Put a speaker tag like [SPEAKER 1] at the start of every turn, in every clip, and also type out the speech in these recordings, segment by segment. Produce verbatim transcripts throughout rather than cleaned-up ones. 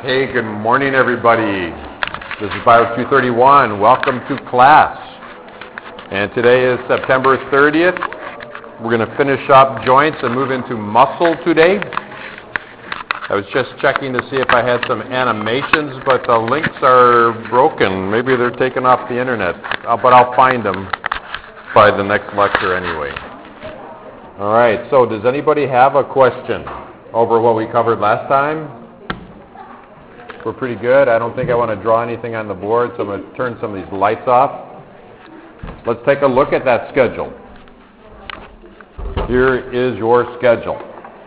[SPEAKER 1] Hey, good morning, everybody. This is Bio two thirty-one. Welcome to class. And today is September thirtieth. We're going to finish up joints and move into muscle today. I was just checking to see if I had some animations, but the links are broken. Maybe they're taken off the internet, uh, but I'll find them by the next lecture anyway. All right, so does anybody have a question over what we covered last time? We're pretty good. I don't think I want to draw anything on the board, so I'm going to turn some of these lights off. Let's take a look at that schedule. Here is your schedule.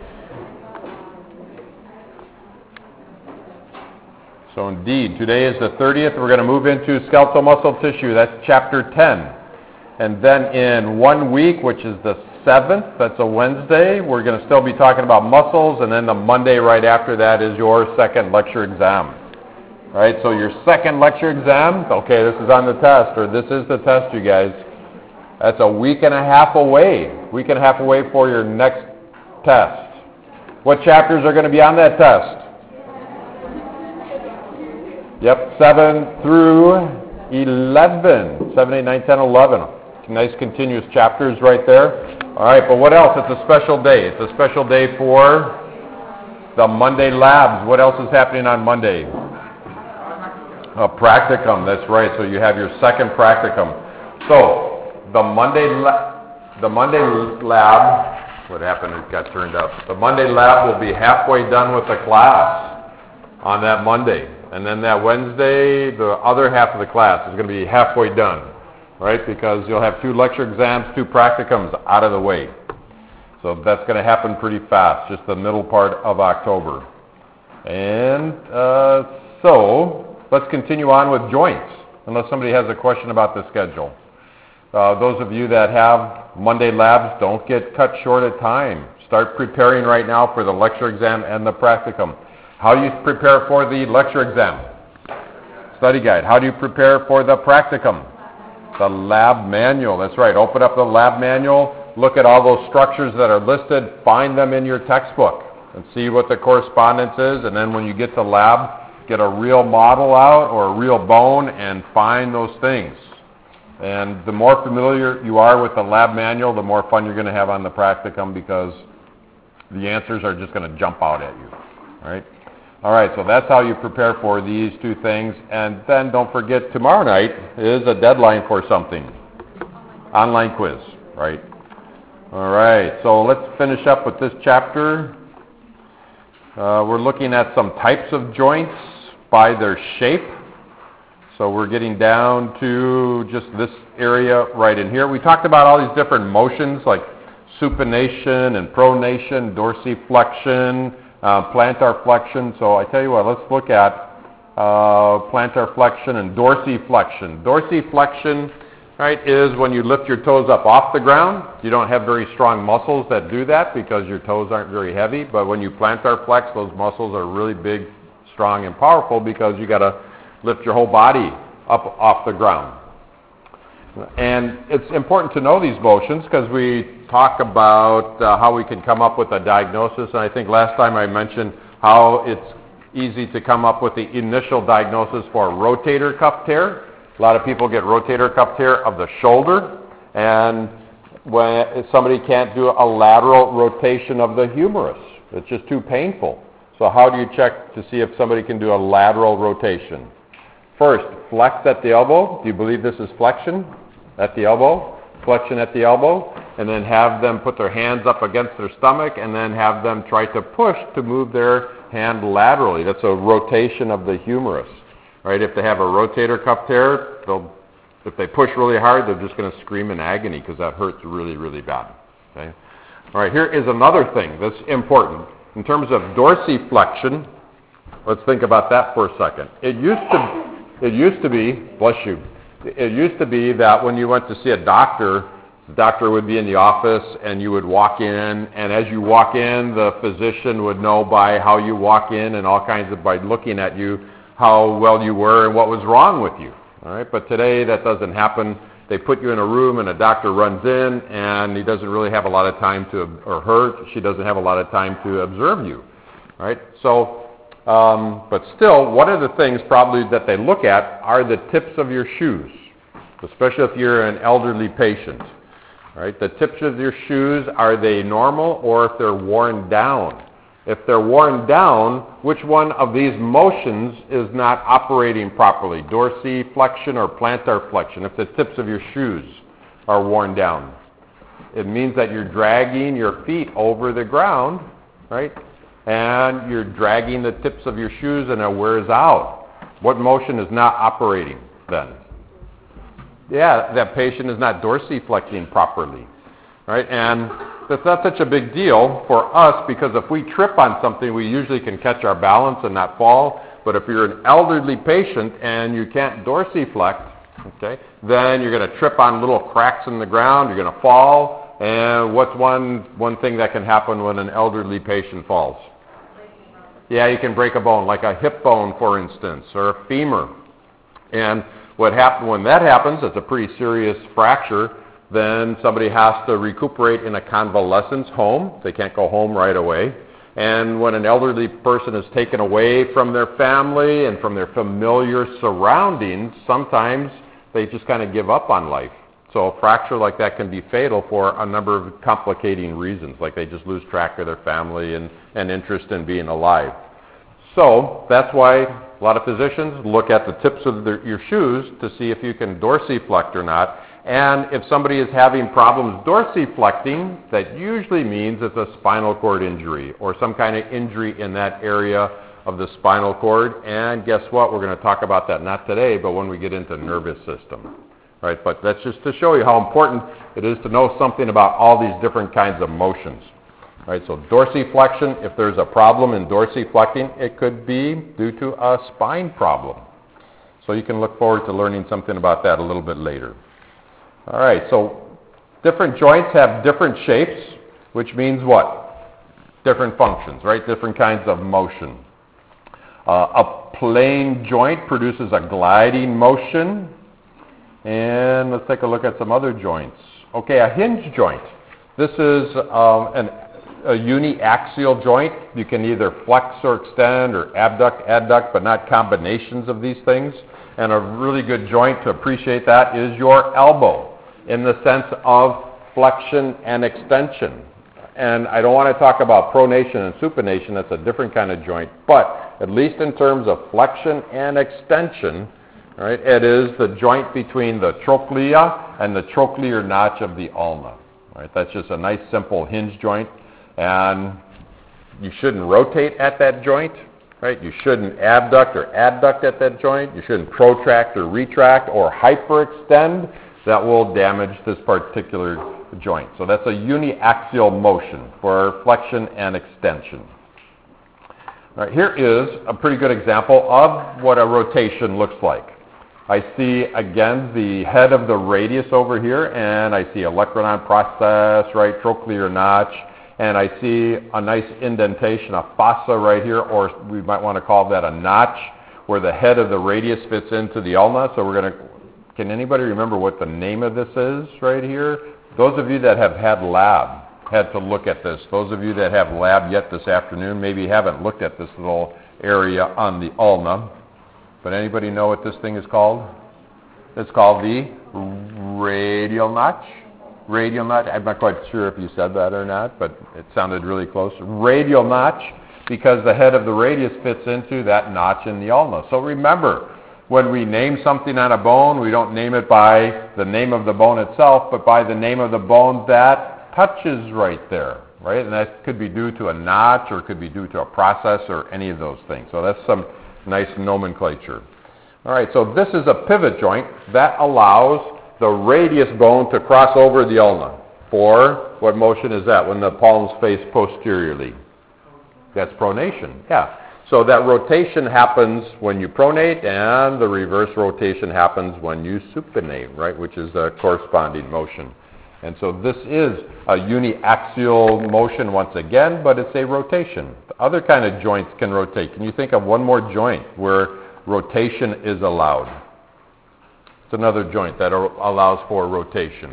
[SPEAKER 1] So indeed, today is the thirtieth. We're going to move into skeletal muscle tissue. That's chapter ten. And then in one week, which is the seventh, that's a Wednesday, we're going to still be talking about muscles, and then the Monday right after that is your second lecture exam. All right, so your second lecture exam, okay, this is on the test, or this is the test, you guys. That's a week and a half away, week and a half away for your next test. What chapters are going to be on that test? Yep, seven through eleven, seven, eight, nine, ten, eleven. Nice continuous chapters right there. All right, but what else? It's a special day. It's a special day for the Monday labs. What else is happening on Monday? A practicum, that's right. So you have your second practicum. So the Monday, la- the Monday lab, what happened? It got turned up. The Monday lab will be halfway done with the class on that Monday. And then that Wednesday, the other half of the class is going to be halfway done. Right, because you'll have two lecture exams, two practicums out of the way. So that's going to happen pretty fast, just the middle part of October. And uh, so let's continue on with joints, unless somebody has a question about the schedule. Uh, those of you that have Monday labs, don't get cut short of time. Start preparing right now for the lecture exam and the practicum. How do you prepare for the lecture exam? Study guide. How do you prepare for the practicum? The lab manual, that's right. Open up the lab manual, look at all those structures that are listed, find them in your textbook, and see what the correspondence is, and then when you get to lab, get a real model out or a real bone and find those things. And the more familiar you are with the lab manual, the more fun you're going to have on the practicum because the answers are just going to jump out at you, all right? All right, so that's how you prepare for these two things. And then don't forget, tomorrow night is a deadline for something. Online quiz, right? All right, so let's finish up with this chapter. Uh, we're looking at some types of joints by their shape. So we're getting down to just this area right in here. We talked about all these different motions like supination and pronation, dorsiflexion, Uh, plantar flexion. So I tell you what, let's look at uh, plantar flexion and dorsiflexion. Dorsiflexion, right, is when you lift your toes up off the ground. You don't have very strong muscles that do that because your toes aren't very heavy. But when you plantar flex, those muscles are really big, strong, and powerful because you got to lift your whole body up off the ground. And it's important to know these motions because we talk about uh, how we can come up with a diagnosis. And I think last time I mentioned how it's easy to come up with the initial diagnosis for rotator cuff tear. A lot of people get rotator cuff tear of the shoulder. And when somebody can't do a lateral rotation of the humerus, it's just too painful. So how do you check to see if somebody can do a lateral rotation? First, flex at the elbow. Do you believe this is flexion at the elbow? Flexion at the elbow. And then have them put their hands up against their stomach and then have them try to push to move their hand laterally. That's a rotation of the humerus. Right? If they have a rotator cuff tear, they'll, if they push really hard, they're just going to scream in agony because that hurts really, really bad. Okay? All right, here is another thing that's important. In terms of dorsiflexion, let's think about that for a second. It used to It used to be, bless you, it used to be that when you went to see a doctor, the doctor would be in the office and you would walk in, and as you walk in, the physician would know by how you walk in and all kinds of, by looking at you, how well you were and what was wrong with you. All right, but today that doesn't happen. They put you in a room and a doctor runs in and he doesn't really have a lot of time to, or her, she doesn't have a lot of time to observe you. All right, so Um, but still, one of the things probably that they look at are the tips of your shoes, especially if you're an elderly patient. Right? The tips of your shoes, are they normal or if they're worn down? If they're worn down, which one of these motions is not operating properly? Dorsiflexion or plantar flexion, if the tips of your shoes are worn down. It means that you're dragging your feet over the ground, right? And you're dragging the tips of your shoes and it wears out. What motion is not operating then? Yeah, that patient is not dorsiflexing properly, right? And that's not such a big deal for us because if we trip on something, we usually can catch our balance and not fall. But if you're an elderly patient and you can't dorsiflex, okay, then you're going to trip on little cracks in the ground, you're going to fall. And what's one, one thing that can happen when an elderly patient falls? Yeah, you can break a bone, like a hip bone, for instance, or a femur. And what happen, when that happens, it's a pretty serious fracture. Then somebody has to recuperate in a convalescence home. They can't go home right away. And when an elderly person is taken away from their family and from their familiar surroundings, sometimes they just kind of give up on life. So a fracture like that can be fatal for a number of complicating reasons, like they just lose track of their family and, and interest in being alive. So that's why a lot of physicians look at the tips of their, your shoes to see if you can dorsiflect or not. And if somebody is having problems dorsiflecting, that usually means it's a spinal cord injury or some kind of injury in that area of the spinal cord. And guess what? We're going to talk about that not today, but when we get into nervous system. Right? But that's just to show you how important it is to know something about all these different kinds of motions. Right? So dorsiflexion, if there's a problem in dorsiflecting, it could be due to a spine problem. So you can look forward to learning something about that a little bit later. All right, so different joints have different shapes, which means what? Different functions, right? Different kinds of motion. Uh, a plane joint produces a gliding motion. And let's take a look at some other joints. Okay, a hinge joint. This is um, an, a uniaxial joint. You can either flex or extend or abduct, adduct, but not combinations of these things. And a really good joint to appreciate that is your elbow in the sense of flexion and extension. And I don't want to talk about pronation and supination. That's a different kind of joint. But at least in terms of flexion and extension, right, it is the joint between the trochlea and the trochlear notch of the ulna. Right, that's just a nice simple hinge joint. And you shouldn't rotate at that joint. Right? You shouldn't abduct or adduct at that joint. You shouldn't protract or retract or hyperextend. That will damage this particular joint. So that's a uniaxial motion for flexion and extension. All right, here is a pretty good example of what a rotation looks like. I see, again, the head of the radius over here, and I see olecranon process, right, trochlear notch, and I see a nice indentation, a fossa right here, or we might want to call that a notch, where the head of the radius fits into the ulna. So we're going to, can anybody remember what the name of this is right here? Those of you that have had lab had to look at this. Those of you that have lab yet this afternoon maybe haven't looked at this little area on the ulna. But anybody know what this thing is called? It's called the radial notch. Radial notch. I'm not quite sure if you said that or not, but it sounded really close. Radial notch, because the head of the radius fits into that notch in the ulna. So remember, when we name something on a bone, we don't name it by the name of the bone itself, but by the name of the bone that touches right there, right? And that could be due to a notch, or it could be due to a process, or any of those things. So that's some nice nomenclature. All right, so this is a pivot joint that allows the radius bone to cross over the ulna. For what motion is that? When the palms face posteriorly. That's pronation, yeah. So that rotation happens when you pronate, and the reverse rotation happens when you supinate, right, which is a corresponding motion. And so this is a uniaxial motion once again, but it's a rotation. The other kind of joints can rotate. Can you think of one more joint where rotation is allowed? It's another joint that allows for rotation.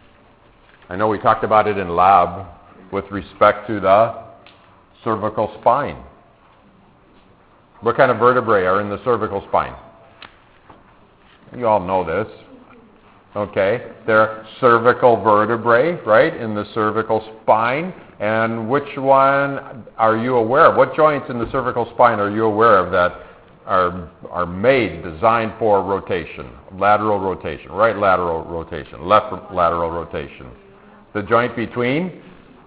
[SPEAKER 1] I know we talked about it in lab with respect to the cervical spine. What kind of vertebrae are in the cervical spine? You all know this. Okay, they're cervical vertebrae, right, in the cervical spine. And which one are you aware of? What joints in the cervical spine are you aware of that are are made, designed for rotation, lateral rotation, right lateral rotation, left lateral rotation? The joint between?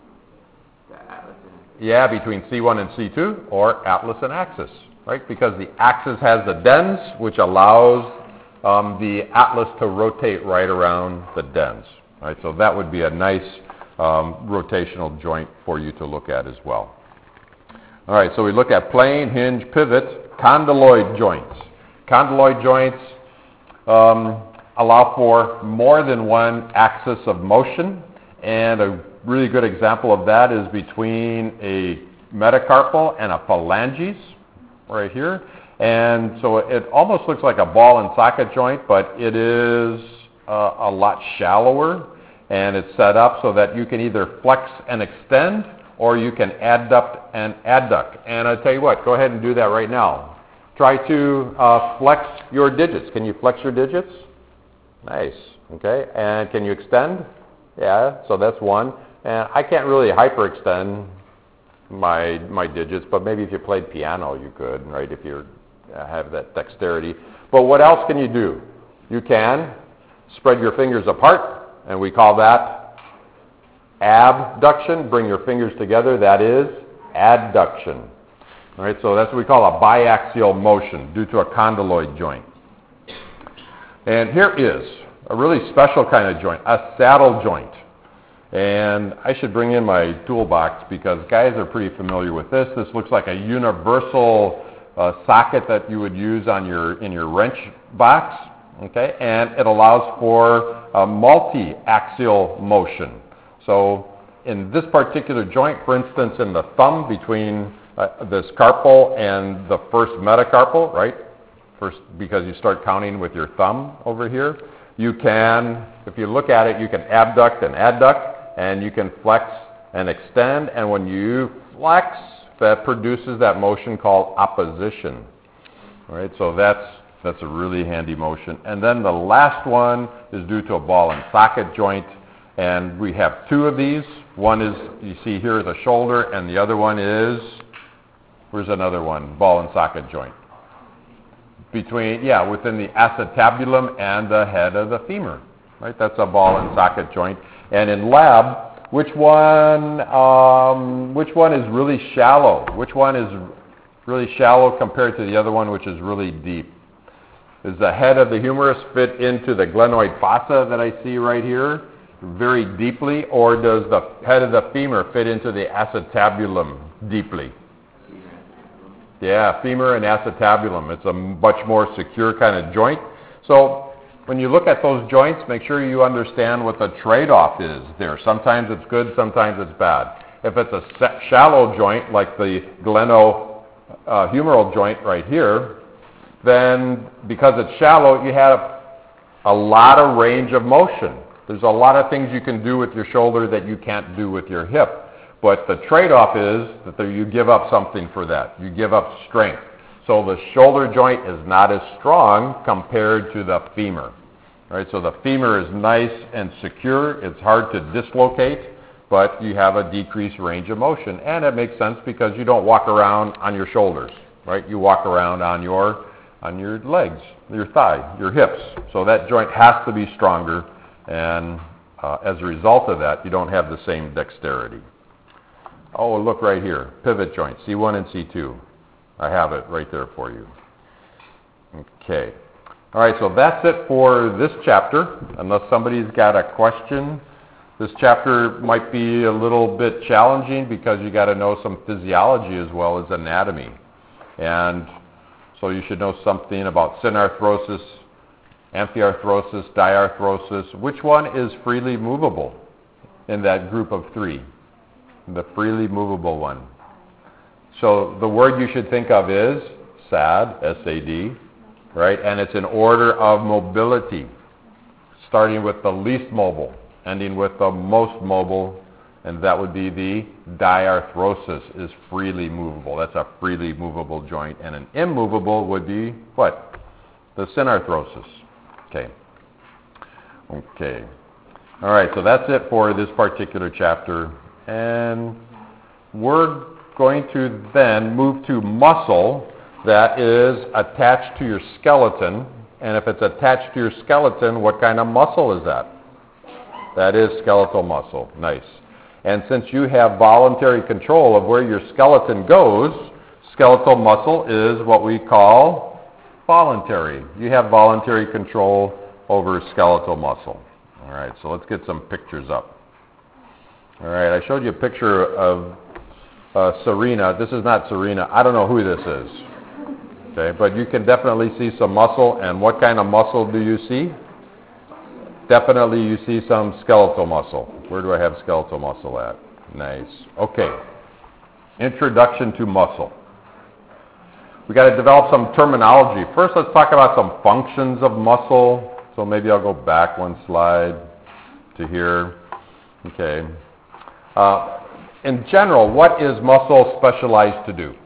[SPEAKER 1] Yeah, between C one and C two, or atlas and axis, right? Because the axis has the dens, which allows um, the atlas to rotate right around the dens, right? So that would be a nice um, rotational joint for you to look at as well. All right, so we look at plane, hinge, pivot, condyloid joints. Condyloid joints um, allow for more than one axis of motion, and a really good example of that is between a metacarpal and a phalanges, right here. And so it almost looks like a ball and socket joint, but it is uh, a lot shallower, and it's set up so that you can either flex and extend, or you can adduct and adduct. And I tell you what, go ahead and do that right now. Try to uh, flex your digits. Can you flex your digits? Nice. Okay. And can you extend? Yeah. So that's one. And I can't really hyperextend my my digits, but maybe if you played piano, you could, right? If you uh, have that dexterity. But what else can you do? You can spread your fingers apart, and we call that abduction. Bring your fingers together. That is adduction. All right, so that's what we call a biaxial motion due to a condyloid joint. And here is a really special kind of joint, a saddle joint. And I should bring in my toolbox because guys are pretty familiar with this. This looks like a universal uh, socket that you would use on your in your wrench box. Okay, and it allows for a multi-axial motion. So in this particular joint, for instance, in the thumb between uh, this carpal and the first metacarpal, right? First, because you start counting with your thumb over here, you can, if you look at it, you can abduct and adduct, and you can flex and extend. And when you flex, that produces that motion called opposition. All right, so that's that's a really handy motion. And then the last one is due to a ball and socket joint. And we have two of these. One is, you see here, is a shoulder, and the other one is, where's another one? Ball and socket joint. Between, yeah, within the acetabulum and the head of the femur, right? That's a ball and socket joint. And in lab, which one, um, which one is really shallow? Which one is really shallow compared to the other one, which is really deep? Does the head of the humerus fit into the glenoid fossa that I see right here very deeply, or does the head of the femur fit into the acetabulum deeply? Yeah, femur and acetabulum. It's a much more secure kind of joint. So when you look at those joints, make sure you understand what the trade-off is there. Sometimes it's good, sometimes it's bad. If it's a shallow joint, like the glenohumeral joint right here, then because it's shallow, you have a lot of range of motion. There's a lot of things you can do with your shoulder that you can't do with your hip. But the trade-off is that there, you give up something for that. You give up strength. So the shoulder joint is not as strong compared to the femur. Right? So the femur is nice and secure. It's hard to dislocate, but you have a decreased range of motion. And it makes sense because you don't walk around on your shoulders. Right? You walk around on your on your legs, your thigh, your hips. So that joint has to be stronger, and uh, as a result of that, you don't have the same dexterity. Oh, look right here, pivot joint, C one and C two. I have it right there for you. Okay. All right, so that's it for this chapter. Unless somebody's got a question, this chapter might be a little bit challenging because you got to know some physiology as well as anatomy. And so you should know something about synarthrosis, amphiarthrosis, diarthrosis. Which one is freely movable in that group of three? The freely movable one. So the word you should think of is S A D, S A D, right? And it's in order of mobility, starting with the least mobile, ending with the most mobile, and that would be the diarthrosis, is freely movable. That's a freely movable joint, and an immovable would be what? The synarthrosis. Okay. Okay. All right, so that's it for this particular chapter, and we're going to then move to muscle that is attached to your skeleton. And if it's attached to your skeleton, what kind of muscle is that? That is skeletal muscle. Nice. And since you have voluntary control of where your skeleton goes, skeletal muscle is what we call voluntary. You have voluntary control over skeletal muscle. All right, so let's get some pictures up. All right, I showed you a picture of uh, Serena. This is not Serena. I don't know who this is. Okay, but you can definitely see some muscle. And what kind of muscle do you see? Definitely you see some skeletal muscle. Where do I have skeletal muscle at? Nice. Okay. Introduction to muscle. We got to develop some terminology. First, let's talk about some functions of muscle. So maybe I'll go back one slide to here. Okay. Uh, in general, what is muscle specialized to do?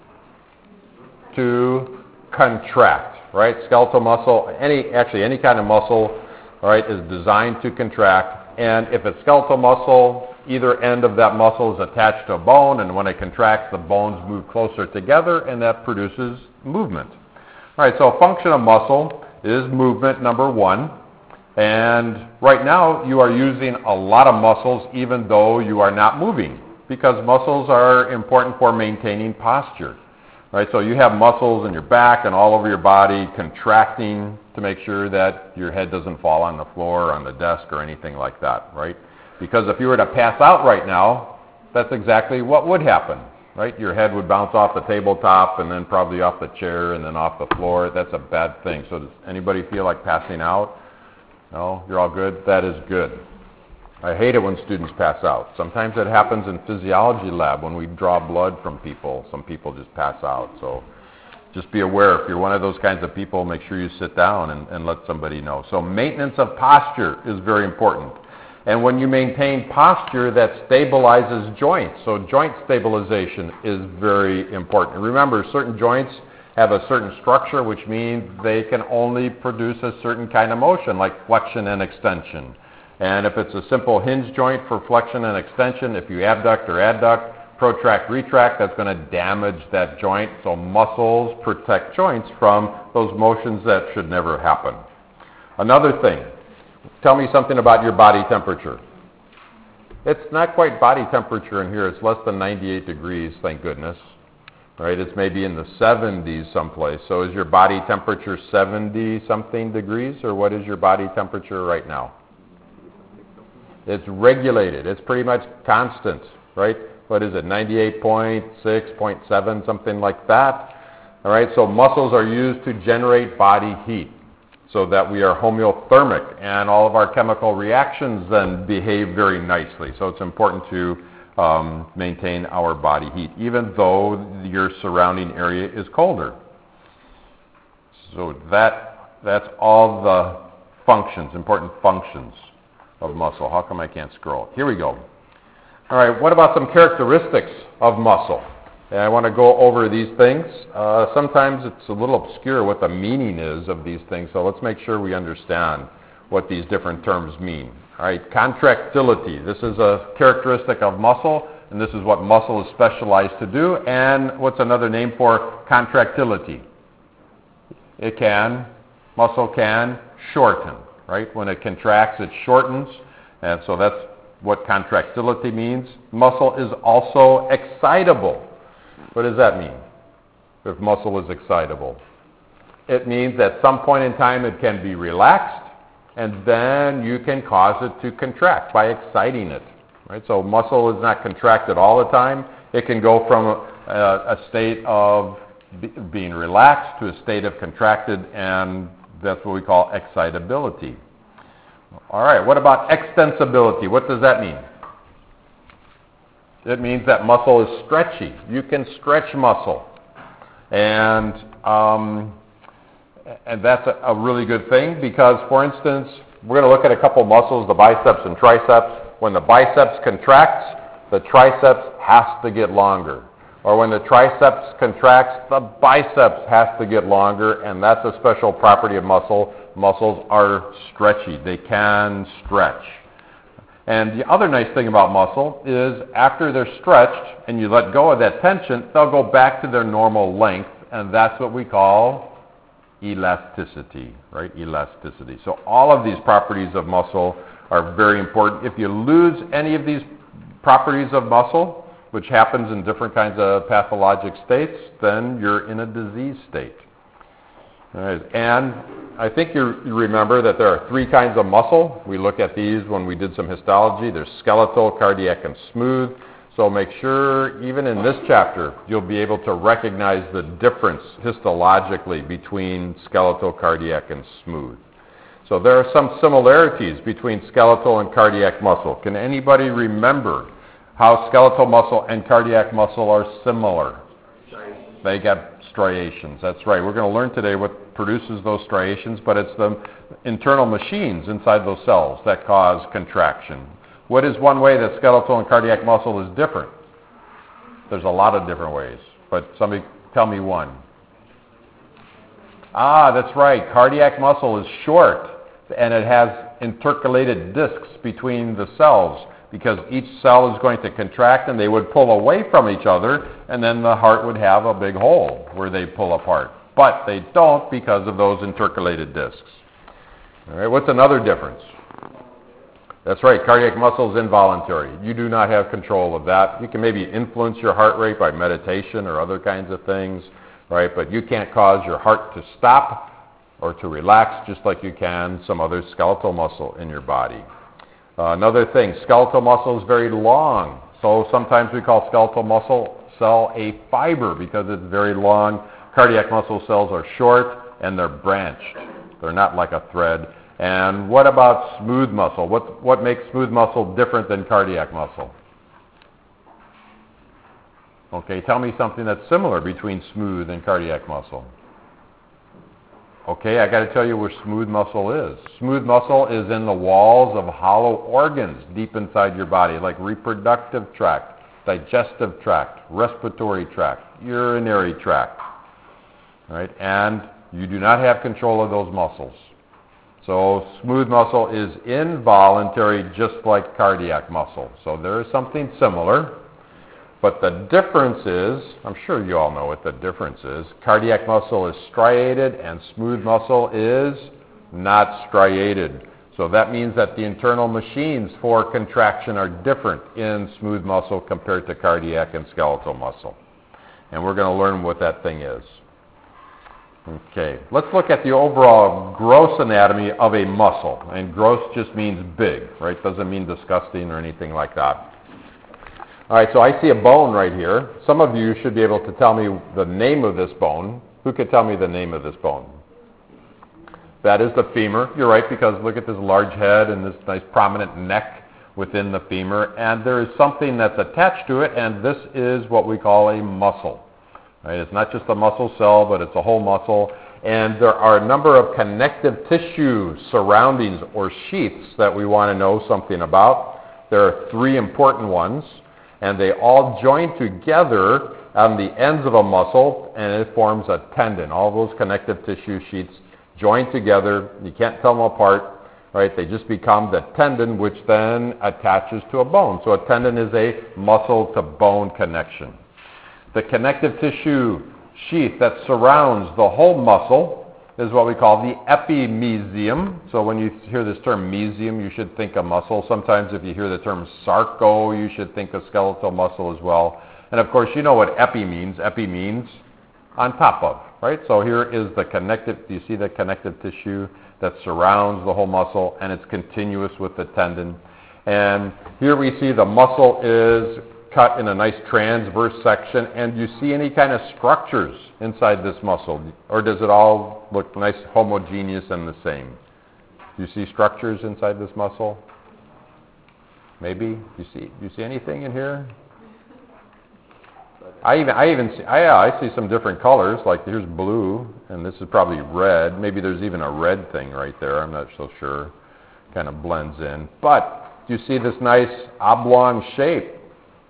[SPEAKER 1] To contract, right? Skeletal muscle, any actually any kind of muscle, all right, is designed to contract. And if it's skeletal muscle, either end of that muscle is attached to a bone, and when it contracts, the bones move closer together, and that produces movement. All right, so a function of muscle is movement, number one. And right now, you are using a lot of muscles even though you are not moving, because muscles are important for maintaining posture. Right, so you have muscles in your back and all over your body contracting to make sure that your head doesn't fall on the floor or on the desk or anything like that, right? Because if you were to pass out right now, that's exactly what would happen, right? Your head would bounce off the tabletop and then probably off the chair and then off the floor. That's a bad thing. So does anybody feel like passing out? No? You're all good? That is good. I hate it when students pass out. Sometimes it happens in physiology lab when we draw blood from people. Some people just pass out. So just be aware. If you're one of those kinds of people, make sure you sit down and, and let somebody know. So maintenance of posture is very important. And when you maintain posture, that stabilizes joints. So joint stabilization is very important. Remember, certain joints have a certain structure, which means they can only produce a certain kind of motion, like flexion and extension. And if it's a simple hinge joint for flexion and extension, if you abduct or adduct, protract, retract, that's going to damage that joint. So muscles protect joints from those motions that should never happen. Another thing, tell me something about your body temperature. It's not quite body temperature in here. It's less than ninety-eight degrees, thank goodness. Right? It's maybe in the seventies someplace. So is your body temperature seventy-something degrees, or what is your body temperature right now? It's regulated. It's pretty much constant, right? What is it, ninety-eight point six, point seven, something like that? All right, so muscles are used to generate body heat so that we are homeothermic, and all of our chemical reactions then behave very nicely. So it's important to um, maintain our body heat, even though your surrounding area is colder. So that that's all the functions, important functions of muscle. How come I can't scroll? Here we go. All right, what about some characteristics of muscle? And I want to go over these things. Uh, sometimes it's a little obscure what the meaning is of these things, so let's make sure we understand what these different terms mean. All right, contractility. This is a characteristic of muscle, and this is what muscle is specialized to do. And what's another name for contractility? It can, muscle can shorten. Right? When it contracts, it shortens, and so that's what contractility means. Muscle is also excitable. What does that mean, if muscle is excitable? It means at some point in time it can be relaxed, and then you can cause it to contract by exciting it. Right? So muscle is not contracted all the time. It can go from a, a state of be, being relaxed to a state of contracted, and that's what we call excitability. All right, what about extensibility? What does that mean? It means that muscle is stretchy. You can stretch muscle. And um, and that's a, a really good thing because, for instance, we're going to look at a couple muscles, the biceps and triceps. When the biceps contracts, the triceps has to get longer. Or when the triceps contracts, the biceps has to get longer, and that's a special property of muscle. Muscles are stretchy. They can stretch. And the other nice thing about muscle is after they're stretched and you let go of that tension, they'll go back to their normal length, and that's what we call elasticity, right? Elasticity. So all of these properties of muscle are very important. If you lose any of these properties of muscle, which happens in different kinds of pathologic states, then you're in a disease state. All right. And I think you you remember that there are three kinds of muscle. We looked at these when we did some histology. There's skeletal, cardiac, and smooth. So make sure, even in this chapter, you'll be able to recognize the difference histologically between skeletal, cardiac, and smooth. So there are some similarities between skeletal and cardiac muscle. Can anybody remember how skeletal muscle and cardiac muscle are similar? They get striations. That's right. We're going to learn today what produces those striations, but it's the internal machines inside those cells that cause contraction. What is one way that skeletal and cardiac muscle is different? There's a lot of different ways, but somebody tell me one. Ah, that's right. Cardiac muscle is short, and it has intercalated discs between the cells because each cell is going to contract, and they would pull away from each other, and then the heart would have a big hole where they pull apart. But they don't because of those intercalated discs. All right, what's another difference? That's right, cardiac muscle is involuntary. You do not have control of that. You can maybe influence your heart rate by meditation or other kinds of things, right? But you can't cause your heart to stop or to relax just like you can some other skeletal muscle in your body. Uh, another thing, skeletal muscle is very long. So sometimes we call skeletal muscle cell a fiber because it's very long. Cardiac muscle cells are short and they're branched. They're not like a thread. And what about smooth muscle? What, what makes smooth muscle different than cardiac muscle? Okay, tell me something that's similar between smooth and cardiac muscle. Okay, I got to tell you where smooth muscle is. Smooth muscle is in the walls of hollow organs deep inside your body, like reproductive tract, digestive tract, respiratory tract, urinary tract. All right, and you do not have control of those muscles. So smooth muscle is involuntary just like cardiac muscle. So there is something similar. But the difference is, I'm sure you all know what the difference is. Cardiac muscle is striated and smooth muscle is not striated. So that means that the internal machines for contraction are different in smooth muscle compared to cardiac and skeletal muscle. And we're going to learn what that thing is. Okay, let's look at the overall gross anatomy of a muscle. And gross just means big, right? Doesn't mean disgusting or anything like that. All right, so I see a bone right here. Some of you should be able to tell me the name of this bone. Who could tell me the name of this bone? That is the femur. You're right, because look at this large head and this nice prominent neck within the femur. And there is something that's attached to it, and this is what we call a muscle. Right? It's not just a muscle cell, but it's a whole muscle. And there are a number of connective tissue surroundings or sheaths that we want to know something about. There are three important ones, and they all join together on the ends of a muscle, and it forms a tendon. All those connective tissue sheaths join together. You can't tell them apart, right? They just become the tendon, which then attaches to a bone. So a tendon is a muscle-to-bone connection. The connective tissue sheath that surrounds the whole muscle is what we call the epimysium. So when you hear this term mesium, you should think of muscle. Sometimes if you hear the term sarco, you should think of skeletal muscle as well. And of course, you know what epi means. Epi means on top of, right? So here is the connective, do you see the connective tissue that surrounds the whole muscle, and it's continuous with the tendon. And here we see the muscle is cut in a nice transverse section, and do you see any kind of structures inside this muscle, or does it all look nice, homogeneous, and the same? Do you see structures inside this muscle? Maybe. Do you see? Do you see anything in here? I even, I even see, I, I see some different colors. Like here's blue, and this is probably red. Maybe there's even a red thing right there. I'm not so sure. Kind of blends in. But do you see this nice oblong shape?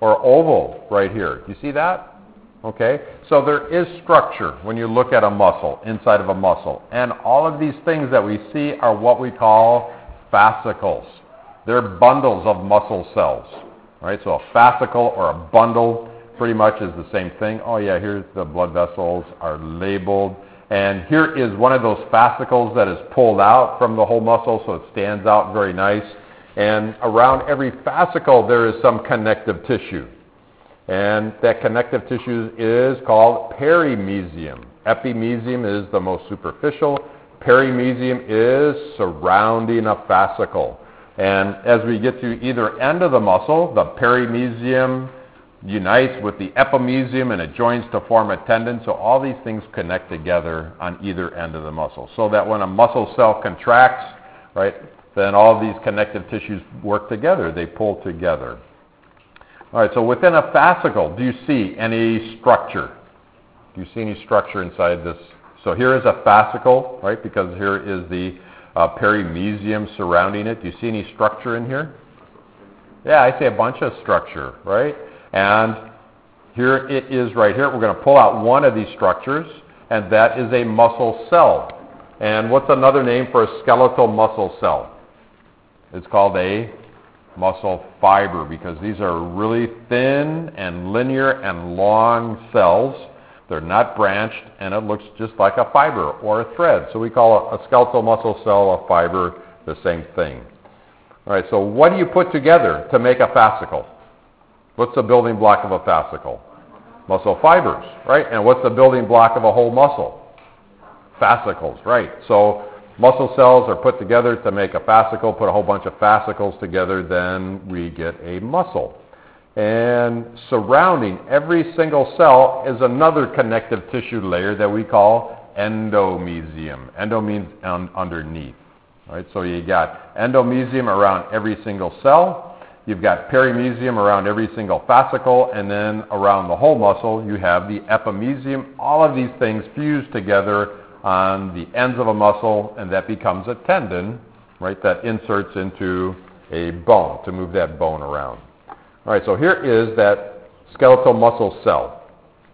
[SPEAKER 1] or oval right here. Do you see that? Okay, so there is structure when you look at a muscle, inside of a muscle. And all of these things that we see are what we call fascicles. They're bundles of muscle cells. Right? So a fascicle or a bundle pretty much is the same thing. Oh yeah, here's the blood vessels are labeled. And here is one of those fascicles that is pulled out from the whole muscle, so it stands out very nice. And around every fascicle there is some connective tissue. And that connective tissue is called perimysium. Epimysium is the most superficial. Perimysium is surrounding a fascicle. And as we get to either end of the muscle, the perimysium unites with the epimysium and it joins to form a tendon. So all these things connect together on either end of the muscle. So that when a muscle cell contracts, right, then all these connective tissues work together. They pull together. All right, so within a fascicle, do you see any structure? Do you see any structure inside this? So here is a fascicle, right, because here is the uh, perimysium surrounding it. Do you see any structure in here? Yeah, I see a bunch of structure, right? And here it is right here. We're going to pull out one of these structures, and that is a muscle cell. And what's another name for a skeletal muscle cell? It's called a muscle fiber, because these are really thin and linear and long cells. They're not branched, and it looks just like a fiber or a thread. So we call a, a skeletal muscle cell, a fiber, the same thing. All right, so what do you put together to make a fascicle? What's the building block of a fascicle? Muscle fibers, right? And what's the building block of a whole muscle? Fascicles, right? So muscle cells are put together to make a fascicle. Put a whole bunch of fascicles together, then we get a muscle. And surrounding every single cell is another connective tissue layer that we call endomysium. Endo means un- underneath. Right? So you got endomysium around every single cell. You've got perimysium around every single fascicle, and then around the whole muscle you have the epimysium. All of these things fuse together on the ends of a muscle, and that becomes a tendon, right, that inserts into a bone to move that bone around. All right, so here is that skeletal muscle cell.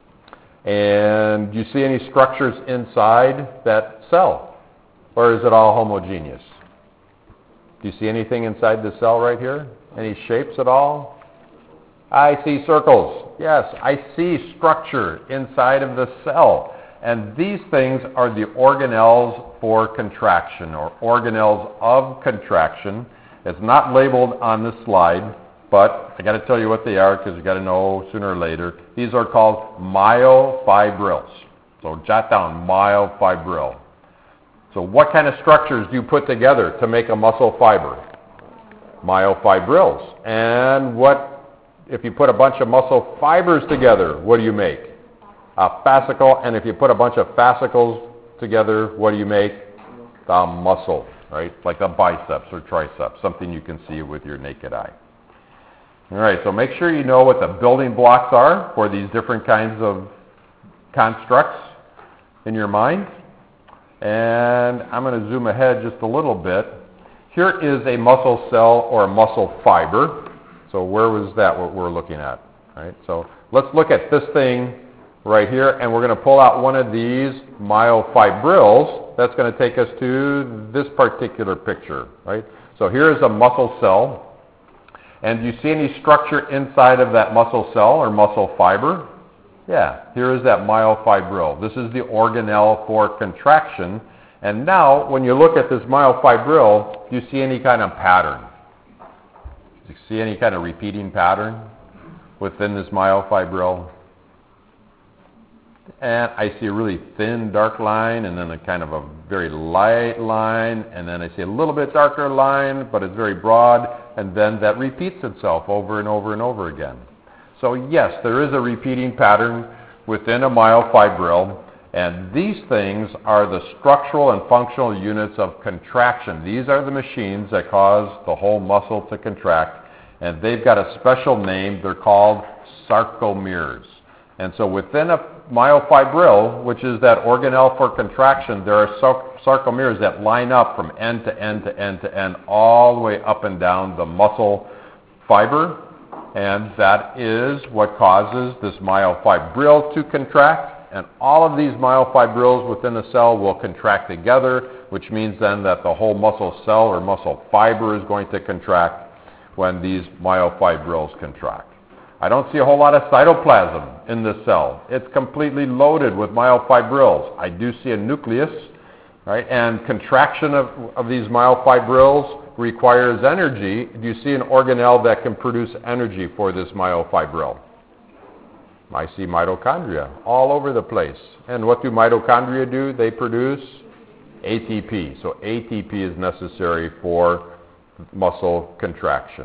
[SPEAKER 1] And do you see any structures inside that cell? Or is it all homogeneous? Do you see anything inside the cell right here? Any shapes at all? I see circles. Yes, I see structure inside of the cell. And these things are the organelles for contraction, or organelles of contraction. It's not labeled on this slide, but I got to tell you what they are because you got to know sooner or later. These are called myofibrils. So jot down myofibril. So what kind of structures do you put together to make a muscle fiber? Myofibrils. And what if you put a bunch of muscle fibers together, what do you make? A fascicle. And if you put a bunch of fascicles together, what do you make? The muscle, right? Like a biceps or triceps, something you can see with your naked eye. All right, so make sure you know what the building blocks are for these different kinds of constructs in your mind. And I'm going to zoom ahead just a little bit. Here is a muscle cell or a muscle fiber. So where was that what we're looking at? All right, so let's look at this thing right here, and we're going to pull out one of these myofibrils. That's going to take us to this particular picture, right? So here is a muscle cell. And do you see any structure inside of that muscle cell or muscle fiber? Yeah, here is that myofibril. This is the organelle for contraction. And now, when you look at this myofibril, do you see any kind of pattern? Do you see any kind of repeating pattern within this myofibril? And I see a really thin, dark line, and then a kind of a very light line, and then I see a little bit darker line, but it's very broad, and then that repeats itself over and over and over again. So yes, there is a repeating pattern within a myofibril, and these things are the structural and functional units of contraction. These are the machines that cause the whole muscle to contract, and they've got a special name. They're called sarcomeres. And so within a myofibril, which is that organelle for contraction, there are sarcomeres that line up from end to end to end to end, all the way up and down the muscle fiber. And that is what causes this myofibril to contract. And all of these myofibrils within the cell will contract together, which means then that the whole muscle cell or muscle fiber is going to contract when these myofibrils contract. I don't see a whole lot of cytoplasm in this cell. It's completely loaded with myofibrils. I do see a nucleus, right? And contraction of, of these myofibrils requires energy. Do you see an organelle that can produce energy for this myofibril? I see mitochondria all over the place. And what do mitochondria do? They produce A T P. So A T P is necessary for muscle contraction.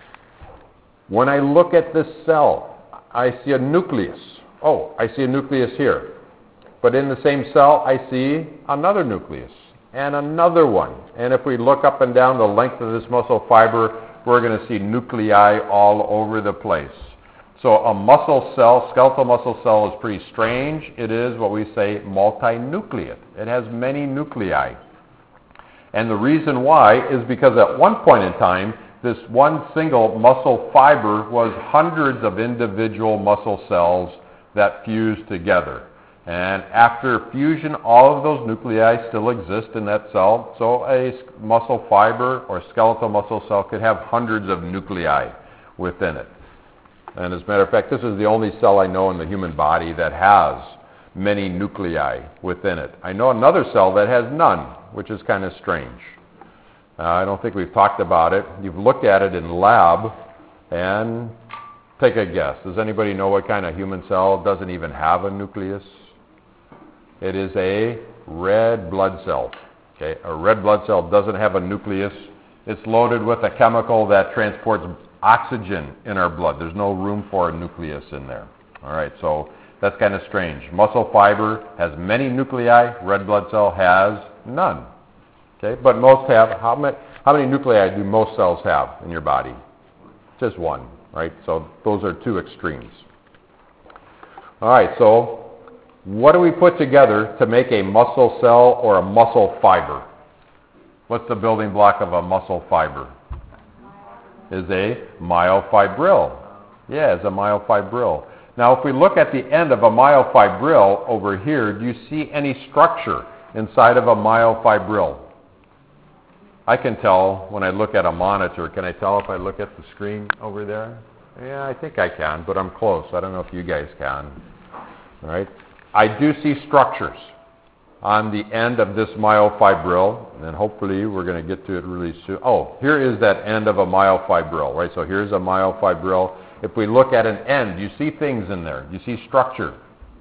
[SPEAKER 1] When I look at this cell, I see a nucleus. Oh, I see a nucleus here. But in the same cell, I see another nucleus and another one. And if we look up and down the length of this muscle fiber, we're going to see nuclei all over the place. So a muscle cell, skeletal muscle cell, is pretty strange. It is what we say multinucleate. It has many nuclei. And the reason why is because at one point in time, this one single muscle fiber was hundreds of individual muscle cells that fused together. And after fusion, all of those nuclei still exist in that cell. So a muscle fiber or skeletal muscle cell could have hundreds of nuclei within it. And as a matter of fact, this is the only cell I know in the human body that has many nuclei within it. I know another cell that has none, which is kind of strange. Uh, I don't think we've talked about it. You've looked at it in lab, and take a guess. Does anybody know what kind of human cell doesn't even have a nucleus? It is a red blood cell. Okay, a red blood cell doesn't have a nucleus. It's loaded with a chemical that transports oxygen in our blood. There's no room for a nucleus in there. All right, so that's kind of strange. Muscle fiber has many nuclei. Red blood cell has none. Okay, but most have, how many, how many nuclei do most cells have in your body? Just one, right? So those are two extremes. All right, so what do we put together to make a muscle cell or a muscle fiber? What's the building block of a muscle fiber? Is a myofibril. Yeah, it's a myofibril. Now, if we look at the end of a myofibril over here, do you see any structure inside of a myofibril? I can tell when I look at a monitor. Can I tell if I look at the screen over there? Yeah, I think I can, but I'm close. I don't know if you guys can. All right. I do see structures on the end of this myofibril, and hopefully we're going to get to it really soon. Oh, here is that end of a myofibril, right? So here's a myofibril. If we look at an end, you see things in there. You see structure.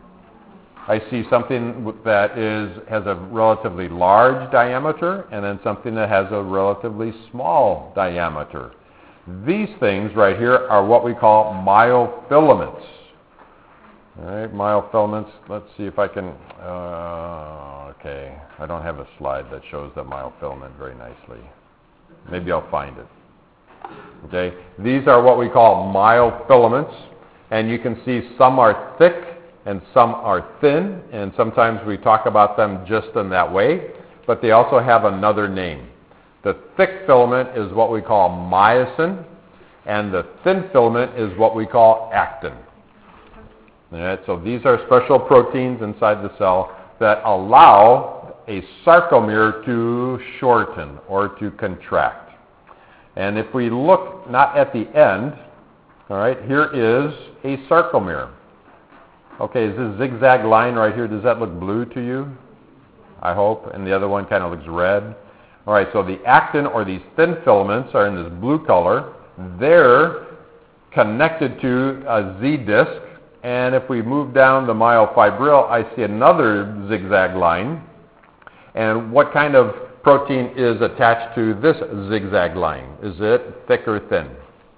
[SPEAKER 1] I see something that is has a relatively large diameter and then something that has a relatively small diameter. These things right here are what we call myofilaments. All right, myofilaments. Let's see if I can, uh, okay, I don't have a slide that shows the myofilament very nicely. Maybe I'll find it. Okay, these are what we call myofilaments, and you can see some are thick and some are thin, and sometimes we talk about them just in that way, but they also have another name. The thick filament is what we call myosin, and the thin filament is what we call actin. All right, so these are special proteins inside the cell that allow a sarcomere to shorten or to contract. And if we look not at the end, all right, here is a sarcomere. Okay, is this zigzag line right here, does that look blue to you? I hope. And the other one kind of looks red. All right, so the actin or these thin filaments are in this blue color. They're connected to a Z disc. And if we move down the myofibril, I see another zigzag line. And what kind of protein is attached to this zigzag line? Is it thick or thin?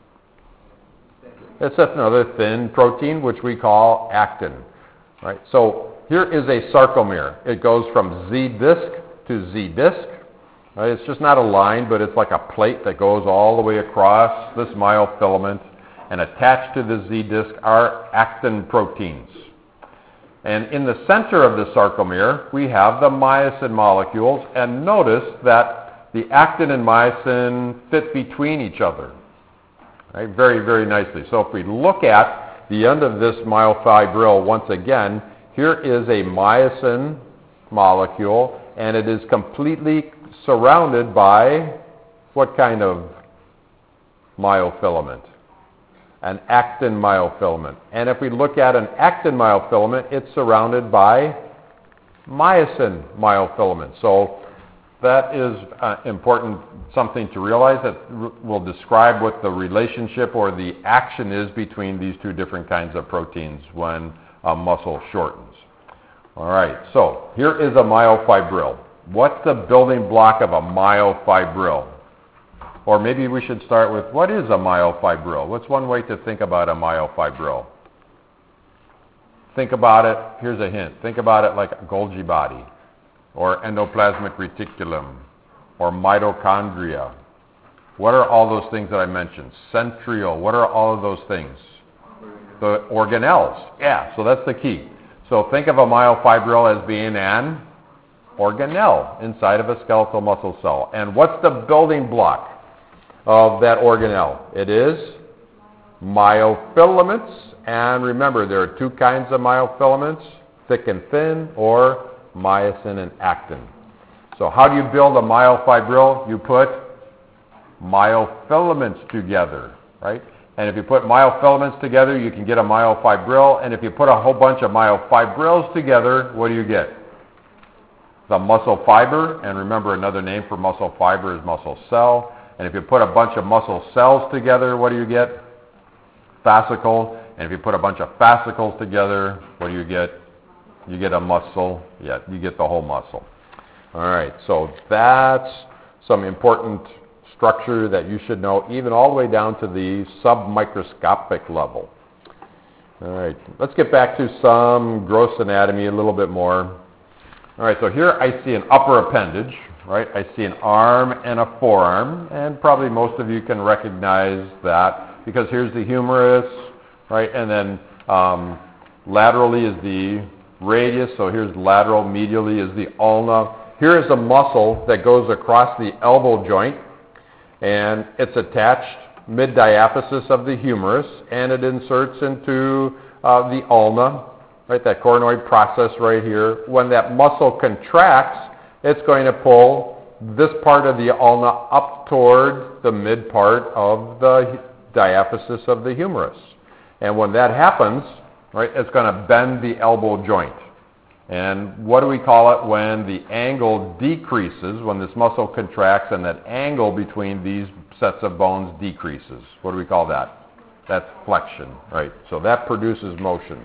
[SPEAKER 1] It's another thin protein, which we call actin. Right? So here is a sarcomere. It goes from Z disc to Z disc. Right? It's just not a line, but it's like a plate that goes all the way across this myofilament. And attached to the Z disc are actin proteins. And in the center of the sarcomere, we have the myosin molecules. And notice that the actin and myosin fit between each other. Right? Very, very nicely. So if we look at the end of this myofibril once again, here is a myosin molecule, and it is completely surrounded by what kind of myofilament? An actin myofilament. And if we look at an actin myofilament, it's surrounded by myosin myofilament. So that is uh, important, something to realize that r- will describe what the relationship or the action is between these two different kinds of proteins when a muscle shortens. All right, so here is a myofibril. What's the building block of a myofibril? Or maybe we should start with, what is a myofibril? What's one way to think about a myofibril? Think about it, here's a hint, think about it like a Golgi body, or endoplasmic reticulum, or mitochondria. What are all those things that I mentioned? Centriole, what are all of those things? The organelles, yeah, so that's the key. So think of a myofibril as being an organelle inside of a skeletal muscle cell. And what's the building block of that organelle? It is myofilaments. And remember, there are two kinds of myofilaments, thick and thin, or myosin and actin. So how do you build a myofibril? You put myofilaments together, right? And if you put myofilaments together, you can get a myofibril. And if you put a whole bunch of myofibrils together, what do you get? The muscle fiber. And remember, another name for muscle fiber is muscle cell. And if you put a bunch of muscle cells together, what do you get? Fascicle. And if you put a bunch of fascicles together, what do you get? You get a muscle. Yeah, you get the whole muscle. All right, so that's some important structure that you should know, even all the way down to the submicroscopic level. All right, let's get back to some gross anatomy a little bit more. All right, so here I see an upper appendage, right? I see an arm and a forearm, and probably most of you can recognize that because here's the humerus, right? And then um, laterally is the radius, so here's lateral, medially is the ulna. Here is a muscle that goes across the elbow joint, and it's attached mid-diaphysis of the humerus, and it inserts into uh, the ulna, right, that coronoid process right here. When that muscle contracts, it's going to pull this part of the ulna up toward the mid part of the diaphysis of the humerus. And when that happens, right, it's going to bend the elbow joint. And what do we call it when the angle decreases, when this muscle contracts and that angle between these sets of bones decreases? What do we call that? That's flexion, right? So that produces motion.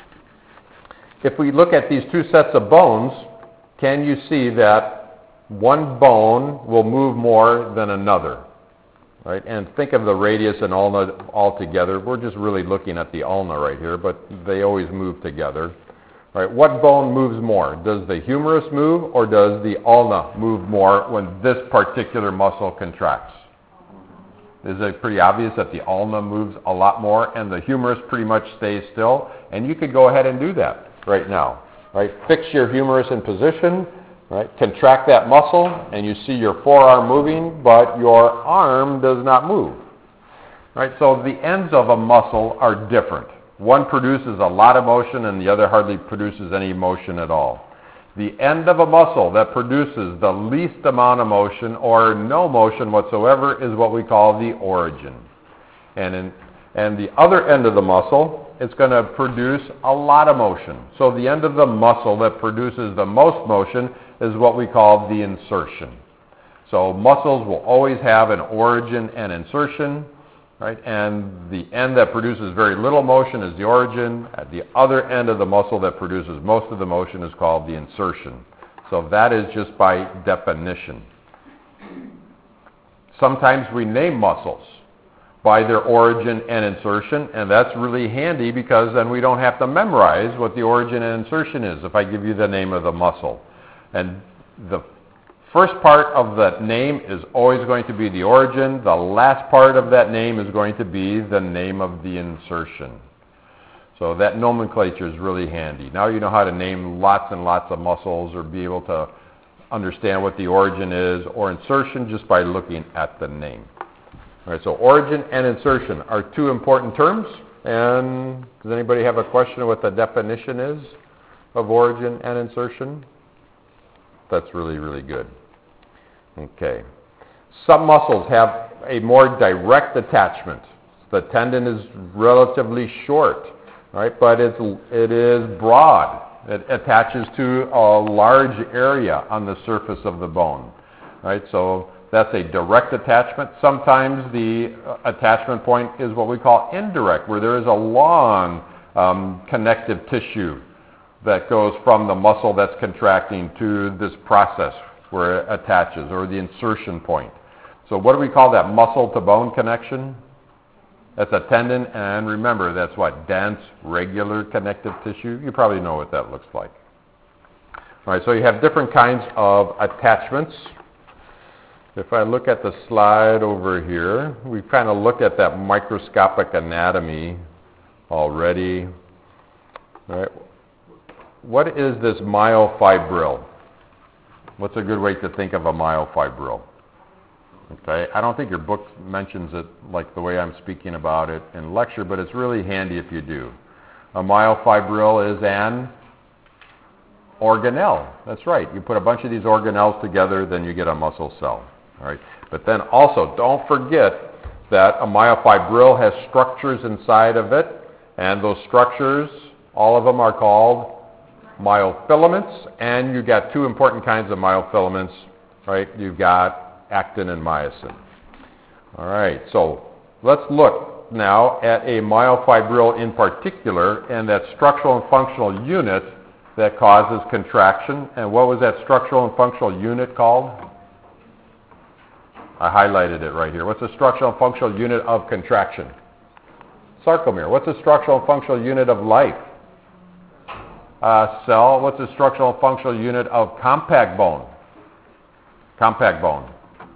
[SPEAKER 1] If we look at these two sets of bones, can you see that one bone will move more than another? Right? And think of the radius and ulna all together. We're just really looking at the ulna right here, but they always move together. Right? What bone moves more? Does the humerus move, or does the ulna move more when this particular muscle contracts? Is it pretty obvious that the ulna moves a lot more and the humerus pretty much stays still? And you could go ahead and do that right now. Right? Fix your humerus in position. Right? Contract that muscle, and you see your forearm moving, but your arm does not move. Right? So the ends of a muscle are different. One produces a lot of motion, and the other hardly produces any motion at all. The end of a muscle that produces the least amount of motion or no motion whatsoever is what we call the origin. And, in, and the other end of the muscle, it's going to produce a lot of motion. So the end of the muscle that produces the most motion is what we call the insertion. So muscles will always have an origin and insertion, right? And the end that produces very little motion is the origin. At the other end of the muscle that produces most of the motion is called the insertion. So that is just by definition. Sometimes we name muscles by their origin and insertion, and that's really handy because then we don't have to memorize what the origin and insertion is if I give you the name of the muscle. And the first part of that name is always going to be the origin. The last part of that name is going to be the name of the insertion. So that nomenclature is really handy. Now you know how to name lots and lots of muscles or be able to understand what the origin is or insertion just by looking at the name. All right, so origin and insertion are two important terms. And does anybody have a question of what the definition is of origin and insertion? That's really, really good. Okay. Some muscles have a more direct attachment. The tendon is relatively short, right? But it's, it is broad. It attaches to a large area on the surface of the bone, right? So that's a direct attachment. Sometimes the attachment point is what we call indirect, where there is a long um, connective tissue that goes from the muscle that's contracting to this process where it attaches, or the insertion point. So what do we call that muscle-to-bone connection? That's a tendon, and remember, that's what? Dense, regular connective tissue. You probably know what that looks like. All right, so you have different kinds of attachments. If I look at the slide over here, we kind of looked at that microscopic anatomy already. All right. What is this myofibril? What's a good way to think of a myofibril? Okay, I don't think your book mentions it like the way I'm speaking about it in lecture, but it's really handy if you do. A myofibril is an organelle. That's right. You put a bunch of these organelles together, then you get a muscle cell. All right. But then also, don't forget that a myofibril has structures inside of it, and those structures, all of them are called myofilaments, and you got two important kinds of myofilaments, right? You've got actin and myosin. All right, so let's look now at a myofibril in particular, and that structural and functional unit that causes contraction. And what was that structural and functional unit called? I highlighted it right here. What's the structural and functional unit of contraction? Sarcomere. What's the structural and functional unit of life? Uh, cell. What's the structural and functional unit of compact bone? Compact bone.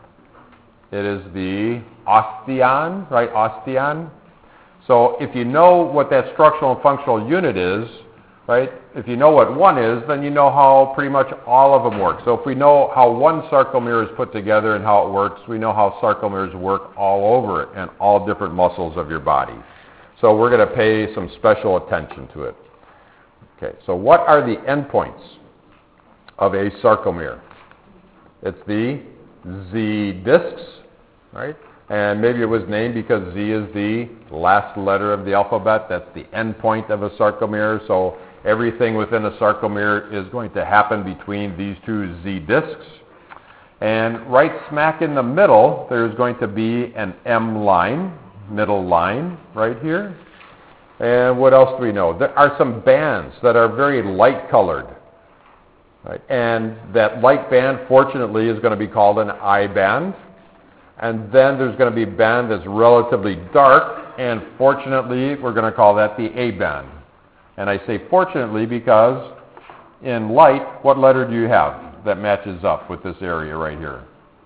[SPEAKER 1] It is the osteon, right? Osteon. So if you know what that structural and functional unit is, right? If you know what one is, then you know how pretty much all of them work. So if we know how one sarcomere is put together and how it works, we know how sarcomeres work all over it and all different muscles of your body. So we're going to pay some special attention to it. Okay, so what are the endpoints of a sarcomere? It's the Z discs, right? And maybe it was named because Z is the last letter of the alphabet. That's the endpoint of a sarcomere. So everything within a sarcomere is going to happen between these two Z discs. And right smack in the middle, there's going to be an M line, middle line right here. And what else do we know? There are some bands that are very light colored. Right? And that light band, fortunately, is going to be called an I band. And then there's going to be a band that's relatively dark, and fortunately, we're going to call that the A band. And I say fortunately because in light, what letter do you have that matches up with this area right here?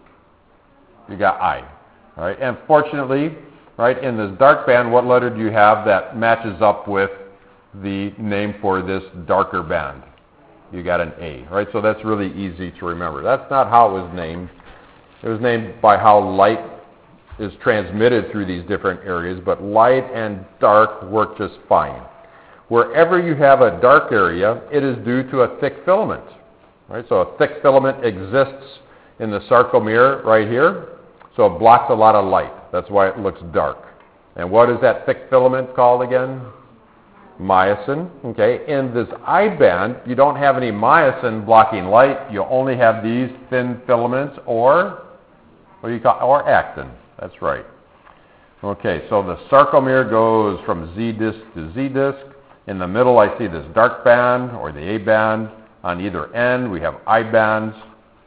[SPEAKER 1] You got I. All right? And fortunately, right, in this dark band, what letter do you have that matches up with the name for this darker band? You got an A, right? So that's really easy to remember. That's not how it was named. It was named by how light is transmitted through these different areas, but light and dark work just fine. Wherever you have a dark area, it is due to a thick filament, right? So a thick filament exists in the sarcomere right here, so it blocks a lot of light. That's why it looks dark. And what is that thick filament called again? Myosin. Okay. In this I band, you don't have any myosin blocking light. You only have these thin filaments, or what do you call, or actin. That's right. Okay. So the sarcomere goes from Z disc to Z disc. In the middle, I see this dark band, or the A band. On either end, we have I bands.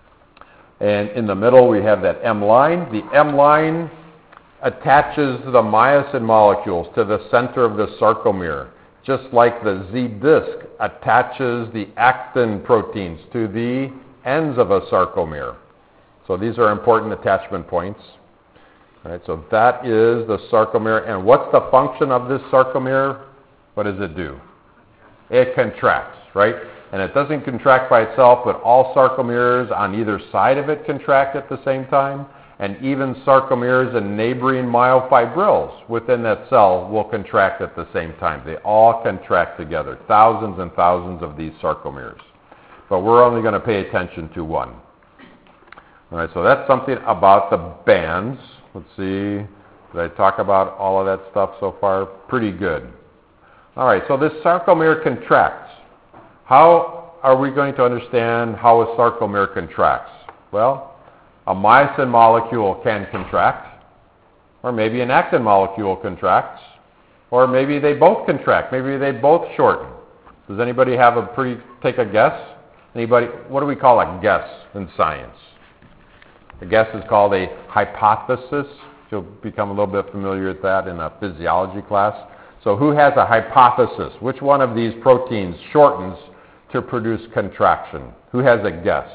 [SPEAKER 1] And in the middle, we have that M line. The M line attaches the myosin molecules to the center of the sarcomere, just like the Z disc attaches the actin proteins to the ends of a sarcomere. So these are important attachment points. All right, so that is the sarcomere. And what's the function of this sarcomere? What does it do? It contracts, right? And it doesn't contract by itself, but all sarcomeres on either side of it contract at the same time. And even sarcomeres and neighboring myofibrils within that cell will contract at the same time. They all contract together, thousands and thousands of these sarcomeres. But we're only going to pay attention to one. All right, so that's something about the bands. Let's see, did I talk about all of that stuff so far? Pretty good. All right, so this sarcomere contracts. How are we going to understand how a sarcomere contracts? Well, a myosin molecule can contract, or maybe an actin molecule contracts, or maybe they both contract. Maybe they both shorten. Does anybody have a pretty, take a guess? Anybody, what do we call a guess in science? A guess is called a hypothesis. You'll become a little bit familiar with that in a physiology class. So who has a hypothesis? Which one of these proteins shortens to produce contraction? Who has a guess?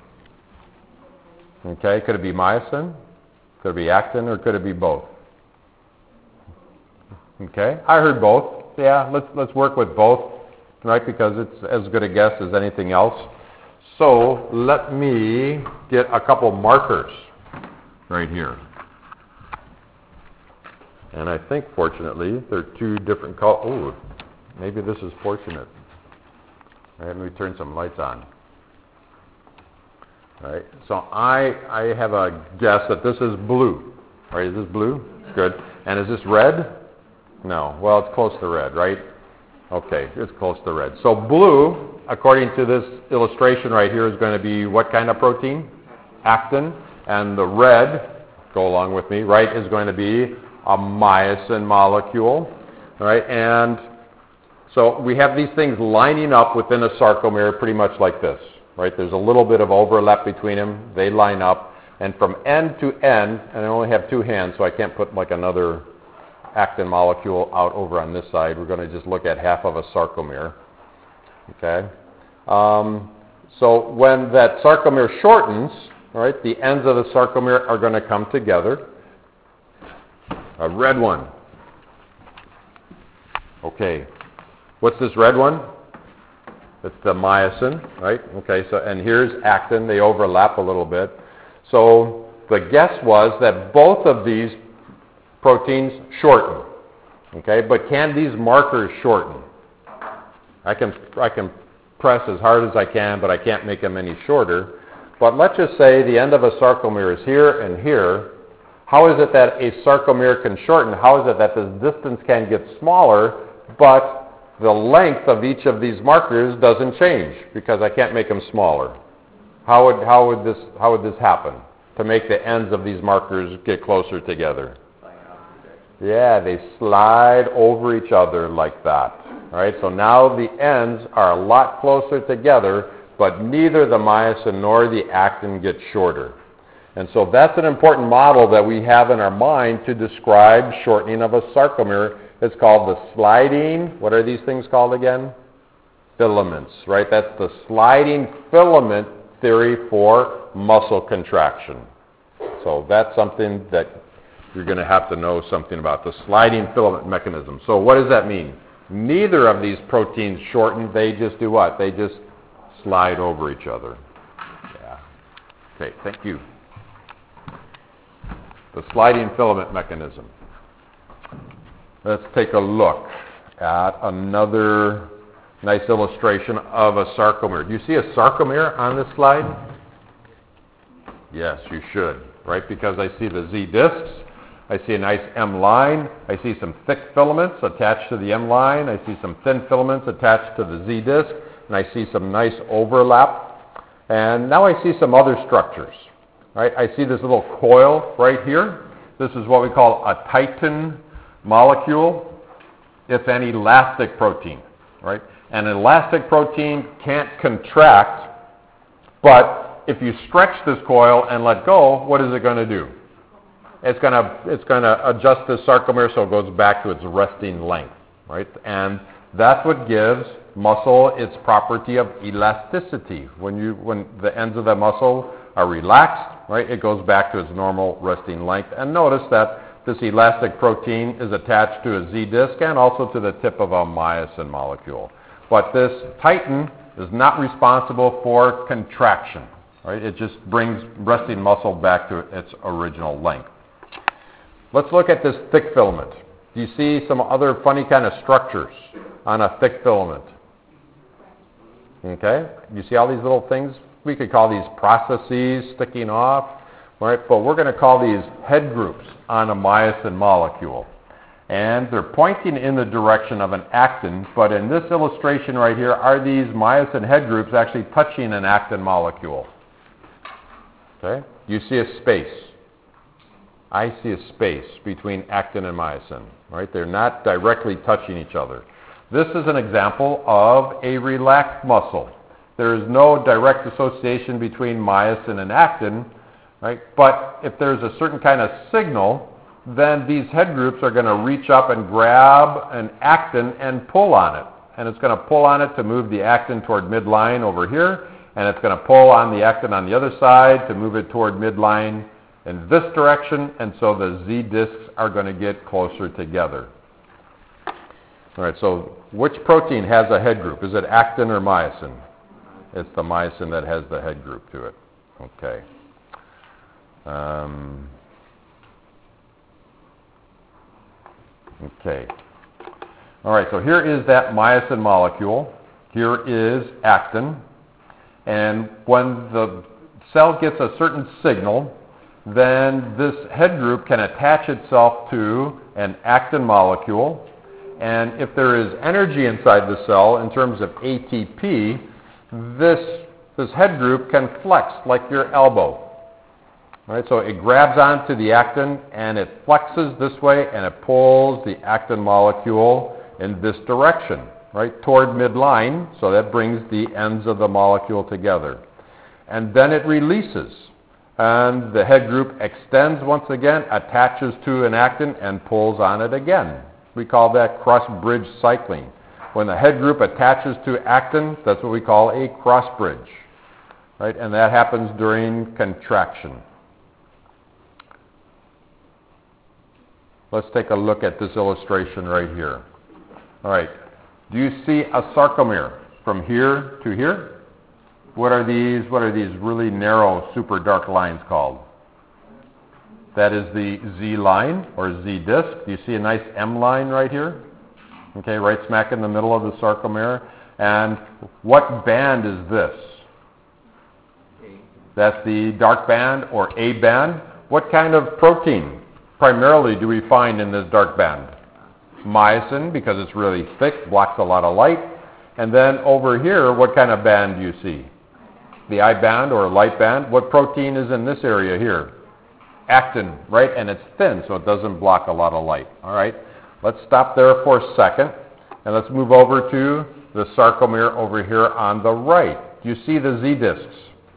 [SPEAKER 1] Okay, could it be myosin? Could it be actin, or could it be both? Okay, I heard both. Yeah, let's let's work with both, right? Because it's as good a guess as anything else. So let me get a couple markers right here. And I think, fortunately, they're two different colors. Oh, maybe this is fortunate. All right, let me turn some lights on. All right, so I, I have a guess that this is blue. All right, is this blue? Good. And is this red? No. Well, it's close to red, right? Okay, it's close to red. So blue, according to this illustration right here, is going to be what kind of protein? Actin. And the red, go along with me, right, is going to be a myosin molecule. All right, and so we have these things lining up within a sarcomere pretty much like this. Right? There's a little bit of overlap between them. They line up. And from end to end, and I only have two hands, so I can't put like another actin molecule out over on this side. We're going to just look at half of a sarcomere. Okay? Um, so when that sarcomere shortens, all right, the ends of the sarcomere are going to come together. A red one. Okay. What's this red one? It's the myosin, right? Okay, so and here's actin. They overlap a little bit. So the guess was that both of these proteins shorten. Okay, but can these markers shorten? I can I can press as hard as I can, but I can't make them any shorter. But let's just say the end of a sarcomere is here and here. How is it that a sarcomere can shorten? How is it that this distance can get smaller, but the length of each of these markers doesn't change because I can't make them smaller? How would how would this how would this happen to make the ends of these markers get closer together? Yeah, they slide over each other like that. All right, so now the ends are a lot closer together, but neither the myosin nor the actin get shorter. And so that's an important model that we have in our mind to describe shortening of a sarcomere. It's called the sliding, what are these things called again? Filaments, right? That's the sliding filament theory for muscle contraction. So that's something that you're going to have to know something about, the sliding filament mechanism. So what does that mean? Neither of these proteins shorten, they just do what? They just slide over each other. Yeah. Okay, thank you. The sliding filament mechanism. Let's take a look at another nice illustration of a sarcomere. Do you see a sarcomere on this slide? Yes, you should, right? Because I see the Z discs. I see a nice M line. I see some thick filaments attached to the M line. I see some thin filaments attached to the Z disc. And I see some nice overlap. And now I see some other structures. Right? I see this little coil right here. This is what we call a titin molecule. It's an elastic protein, right? An elastic protein can't contract, but if you stretch this coil and let go, what is it going to do? It's going to it's going to adjust the sarcomere so it goes back to its resting length, right? And that's what gives muscle its property of elasticity. When you when the ends of the muscle are relaxed, right, it goes back to its normal resting length. And notice that this elastic protein is attached to a Z disc and also to the tip of a myosin molecule. But this titin is not responsible for contraction. Right? It just brings resting muscle back to its original length. Let's look at this thick filament. Do you see some other funny kind of structures on a thick filament? Okay? You see all these little things? We could call these processes sticking off, right? But we're going to call these head groups on a myosin molecule. And they're pointing in the direction of an actin, but in this illustration right here, are these myosin head groups actually touching an actin molecule? Okay? You see a space. I see a space between actin and myosin, right? They're not directly touching each other. This is an example of a relaxed muscle. There is no direct association between myosin and actin, right? But if there's a certain kind of signal, then these head groups are going to reach up and grab an actin and pull on it. And it's going to pull on it to move the actin toward midline over here, and it's going to pull on the actin on the other side to move it toward midline in this direction, and so the Z discs are going to get closer together. All right, so which protein has a head group? Is it actin or myosin? It's the myosin that has the head group to it. Okay. Um, okay. All right, so here is that myosin molecule. Here is actin. And when the cell gets a certain signal, then this head group can attach itself to an actin molecule. And if there is energy inside the cell in terms of A T P, this, this head group can flex like your elbow. Right? So it grabs onto the actin and it flexes this way and it pulls the actin molecule in this direction, right, toward midline. So that brings the ends of the molecule together. And then it releases. And the head group extends once again, attaches to an actin, and pulls on it again. We call that cross-bridge cycling. When the head group attaches to actin, that's what we call a cross-bridge. Right? And that happens during contraction. Let's take a look at this illustration right here. All right. Do you see a sarcomere from here to here? What are these, what are these really narrow, super dark lines called? That is the Z line, or Z disc. Do you see a nice M line right here? Okay, right smack in the middle of the sarcomere. And what band is this? That's the dark band, or A band. What kind of protein primarily do we find in this dark band? Myosin, because it's really thick, blocks a lot of light. And then over here, what kind of band do you see? The I band or light band. What protein is in this area here? Actin, right? And it's thin, so it doesn't block a lot of light. All right? Let's stop there for a second, and let's move over to the sarcomere over here on the right. Do you see the Z discs?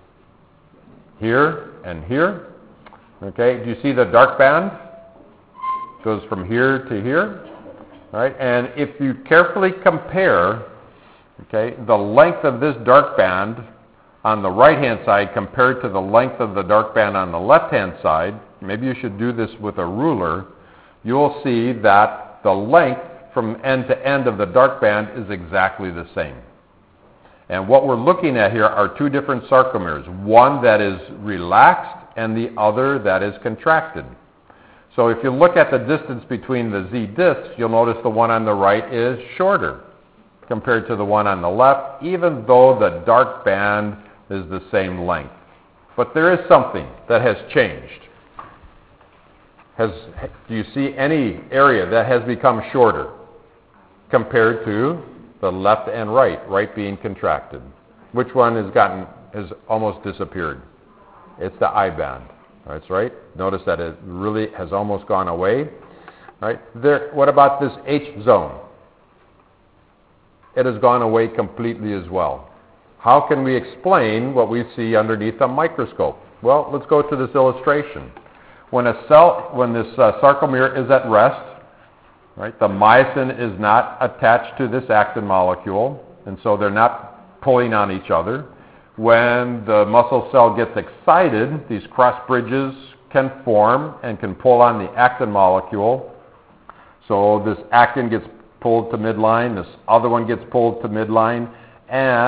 [SPEAKER 1] Here and here. Okay? Do you see the dark band? It goes from here to here. All right? And if you carefully compare, okay, the length of this dark band on the right-hand side compared to the length of the dark band on the left-hand side, maybe you should do this with a ruler, you'll see that the length from end to end of the dark band is exactly the same. And what we're looking at here are two different sarcomeres, one that is relaxed and the other that is contracted. So if you look at the distance between the Z discs, you'll notice the one on the right is shorter compared to the one on the left, even though the dark band is the same length. But there is something that has changed. Has, do you see any area that has become shorter compared to the left and right, right being contracted? Which one has gotten, has almost disappeared? It's the I band. That's right. Notice that it really has almost gone away. Right? There, what about this H zone? It has gone away completely as well. How can we explain what we see underneath a microscope? Well, let's go to this illustration. When a cell, when this uh, sarcomere is at rest, right, the myosin is not attached to this actin molecule, and so they're not pulling on each other. When the muscle cell gets excited, these cross bridges can form and can pull on the actin molecule. So this actin gets pulled to midline, this other one gets pulled to midline, and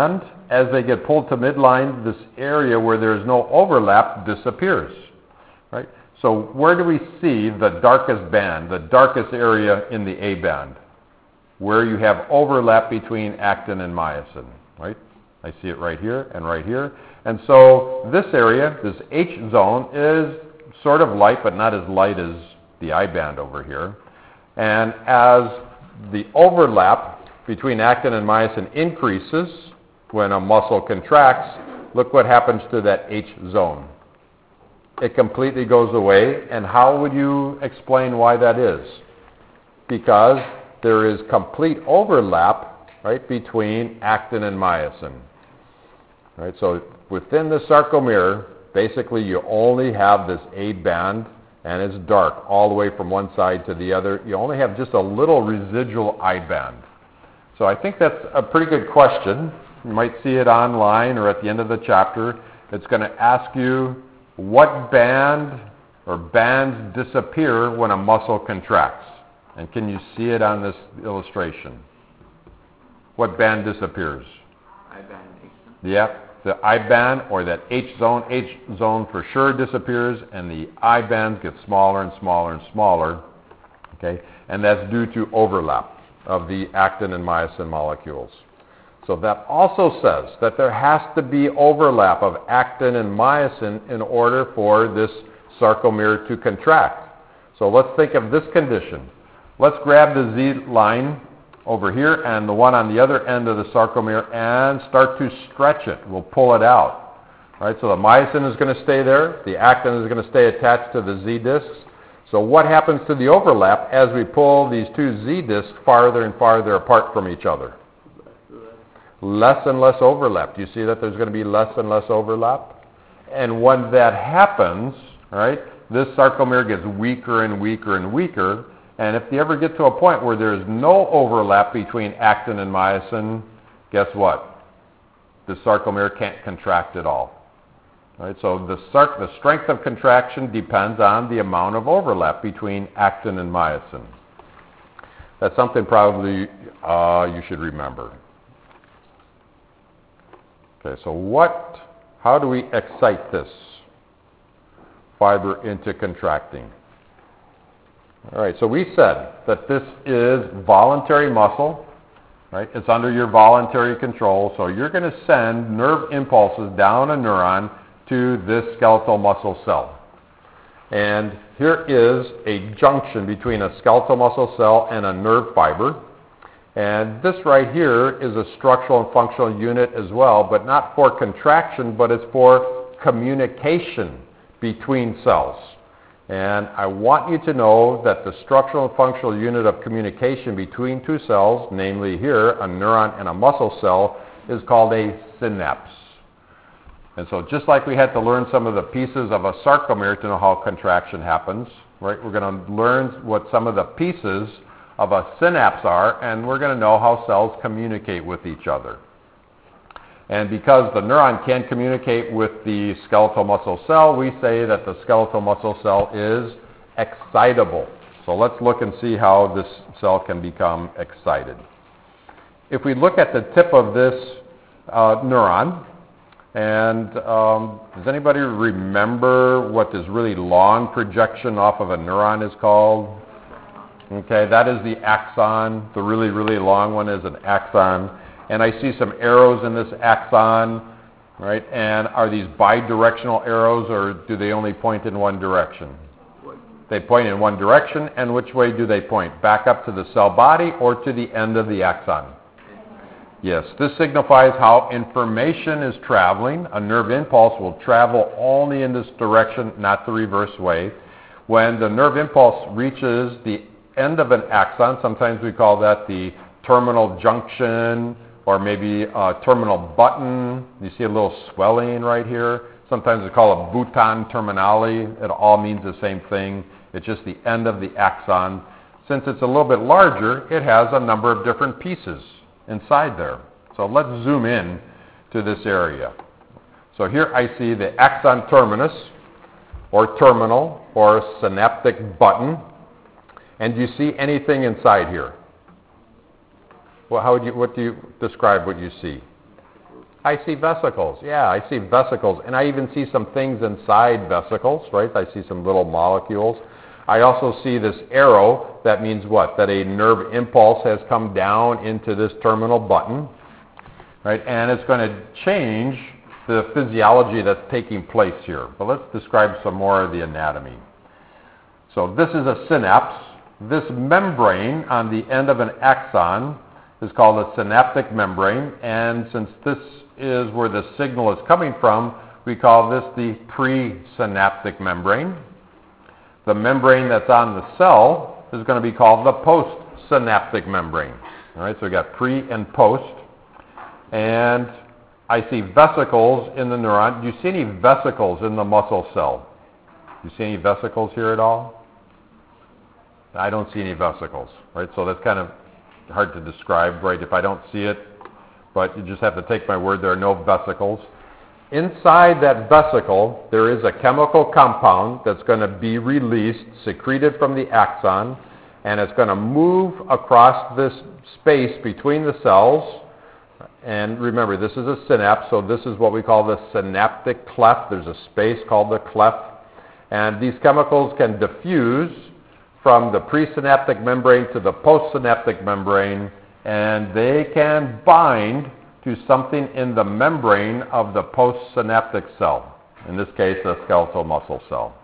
[SPEAKER 1] as they get pulled to midline, this area where there's no overlap disappears, right? So where do we see the darkest band, the darkest area in the A band? Where you have overlap between actin and myosin, right? I see it right here and right here. And so this area, this H zone, is sort of light, but not as light as the I band over here. And as the overlap between actin and myosin increases when a muscle contracts, look what happens to that H zone. It completely goes away. And how would you explain why that is? Because there is complete overlap, right, between actin and myosin. Right, so within the sarcomere, basically you only have this A band, and it's dark all the way from one side to the other. You only have just a little residual I band. So I think that's a pretty good question. You might see it online or at the end of the chapter. It's going to ask you what band or bands disappear when a muscle contracts. And can you see it on this illustration? What band disappears?
[SPEAKER 2] I band.
[SPEAKER 1] Yep. The I band or that H zone, H zone for sure disappears, and the I bands get smaller and smaller and smaller, okay? And that's due to overlap of the actin and myosin molecules. So that also says that there has to be overlap of actin and myosin in order for this sarcomere to contract. So let's think of this condition. Let's grab the Z line over here and the one on the other end of the sarcomere and start to stretch it. We'll pull it out. All right, so the myosin is going to stay there. The actin is going to stay attached to the Z discs. So what happens to the overlap as we pull these two Z discs farther and farther apart from each other? Less and less overlap. Do you see that there's going to be less and less overlap? And when that happens, all right, this sarcomere gets weaker and weaker and weaker. And if you ever get to a point where there is no overlap between actin and myosin, guess what? The sarcomere can't contract at all. Right? So the, sarc- the strength of contraction depends on the amount of overlap between actin and myosin. That's something probably uh, you should remember. Okay, so what, how do we excite this fiber into contracting? All right, so we said that this is voluntary muscle, right? It's under your voluntary control, so you're going to send nerve impulses down a neuron to this skeletal muscle cell. And here is a junction between a skeletal muscle cell and a nerve fiber. And this right here is a structural and functional unit as well, but not for contraction, but it's for communication between cells. And I want you to know that the structural and functional unit of communication between two cells, namely here, a neuron and a muscle cell, is called a synapse. And so just like we had to learn some of the pieces of a sarcomere to know how contraction happens, right, we're going to learn what some of the pieces of a synapse are, and we're going to know how cells communicate with each other. And because the neuron can communicate with the skeletal muscle cell, we say that the skeletal muscle cell is excitable. So let's look and see how this cell can become excited. If we look at the tip of this uh, neuron, and um, does anybody remember what this really long projection off of a neuron is called? Okay, that is the axon. The really, really long one is an axon. And I see some arrows in this axon, right? And are these bidirectional arrows, or do they only point in one direction? They point in one direction, and which way do they point? Back up to the cell body or to the end of the axon? Yes, this signifies how information is traveling. A nerve impulse will travel only in this direction, not the reverse way. When the nerve impulse reaches the end of an axon, sometimes we call that the terminal junction, or maybe a terminal button. You see a little swelling right here. Sometimes we call it bouton terminale. It all means the same thing. It's just the end of the axon. Since it's a little bit larger, it has a number of different pieces inside there. So let's zoom in to this area. So here I see the axon terminus, or terminal, or synaptic button. And do you see anything inside here? Well, how would you, what do you describe what you see? I see vesicles. Yeah, I see vesicles. And I even see some things inside vesicles, right? I see some little molecules. I also see this arrow. That means what? That a nerve impulse has come down into this terminal button, right? And it's going to change the physiology that's taking place here. But let's describe some more of the anatomy. So this is a synapse. This membrane on the end of an axon is called a synaptic membrane. And since this is where the signal is coming from, we call this the presynaptic membrane. The membrane that's on the cell is going to be called the postsynaptic membrane. All right, so we got pre and post. And I see vesicles in the neuron. Do you see any vesicles in the muscle cell? Do you see any vesicles here at all? I don't see any vesicles, right? So that's kind of hard to describe, right, if I don't see it. But you just have to take my word, there are no vesicles. Inside that vesicle, there is a chemical compound that's going to be released, secreted from the axon, and it's going to move across this space between the cells. And remember, this is a synapse, so this is what we call the synaptic cleft. There's a space called the cleft. And these chemicals can diffuse from the presynaptic membrane to the postsynaptic membrane, and they can bind to something in the membrane of the postsynaptic cell, in this case, a skeletal muscle cell.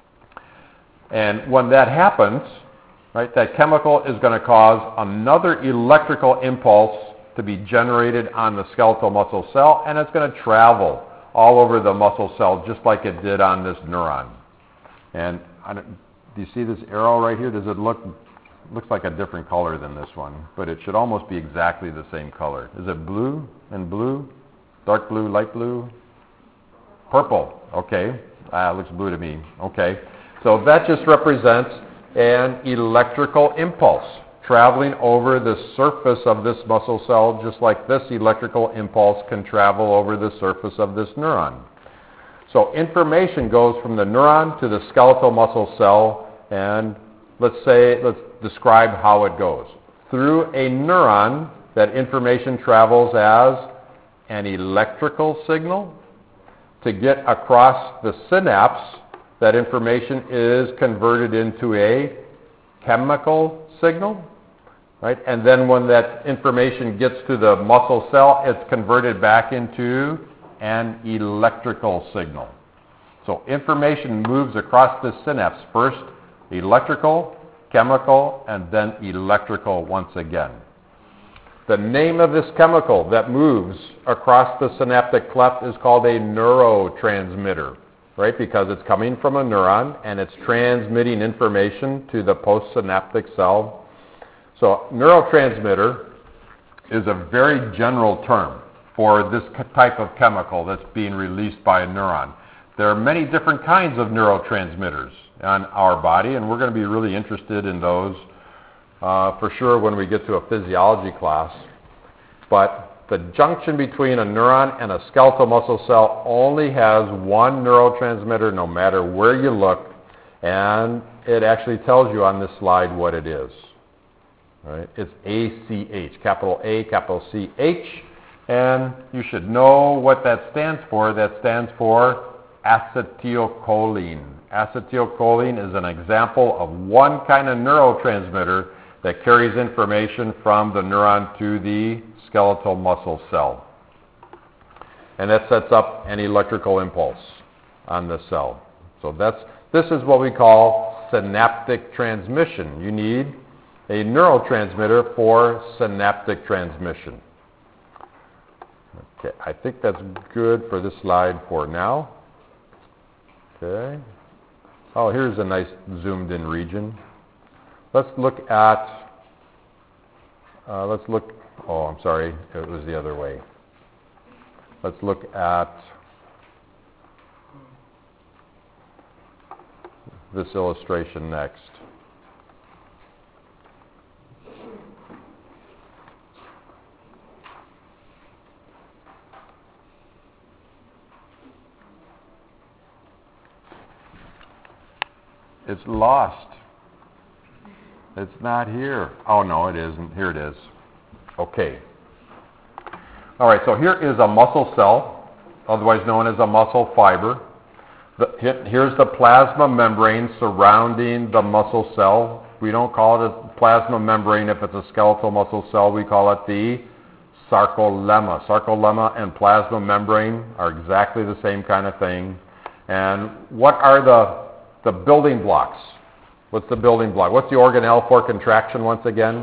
[SPEAKER 1] And when that happens, right, that chemical is going to cause another electrical impulse to be generated on the skeletal muscle cell, and it's going to travel all over the muscle cell just like it did on this neuron. And I don't, do you see this arrow right here? Does it look, looks like a different color than this one, but it should almost be exactly the same color. Is it blue and blue? Dark blue, light blue? Purple. Okay. Ah, it looks blue to me. Okay. So that just represents an electrical impulse traveling over the surface of this muscle cell, just like this electrical impulse can travel over the surface of this neuron. So information goes from the neuron to the skeletal muscle cell, and let's say, let's describe how it goes. Through a neuron, that information travels as an electrical signal. To get across the synapse, that information is converted into a chemical signal, right? And then when that information gets to the muscle cell, it's converted back into an electrical signal. So information moves across the synapse. First electrical, chemical, and then electrical once again. The name of this chemical that moves across the synaptic cleft is called a neurotransmitter, right? Because it's coming from a neuron and it's transmitting information to the postsynaptic cell. So neurotransmitter is a very general term for this type of chemical that's being released by a neuron. There are many different kinds of neurotransmitters on our body, and we're going to be really interested in those uh, for sure when we get to a physiology class. But the junction between a neuron and a skeletal muscle cell only has one neurotransmitter no matter where you look, and it actually tells you on this slide what it is. Right? It's A C H, capital A, capital C H, and you should know what that stands for. That stands for acetylcholine. Acetylcholine is an example of one kind of neurotransmitter that carries information from the neuron to the skeletal muscle cell. And that sets up an electrical impulse on the cell. So that's, this is what we call synaptic transmission. You need a neurotransmitter for synaptic transmission. Okay, I think that's good for this slide for now. Okay. Oh, here's a nice zoomed in region. Let's look at, uh, let's look, oh, I'm sorry, it was the other way. Let's look at this illustration next. It's lost. It's not here. Oh, no, it isn't. Here it is. Okay. All right, so here is a muscle cell, otherwise known as a muscle fiber. The, here's the plasma membrane surrounding the muscle cell. We don't call it a plasma membrane if it's a skeletal muscle cell. We call it the sarcolemma. Sarcolemma and plasma membrane are exactly the same kind of thing. And what are the, the building blocks? What's the building block? What's the organelle for contraction once again?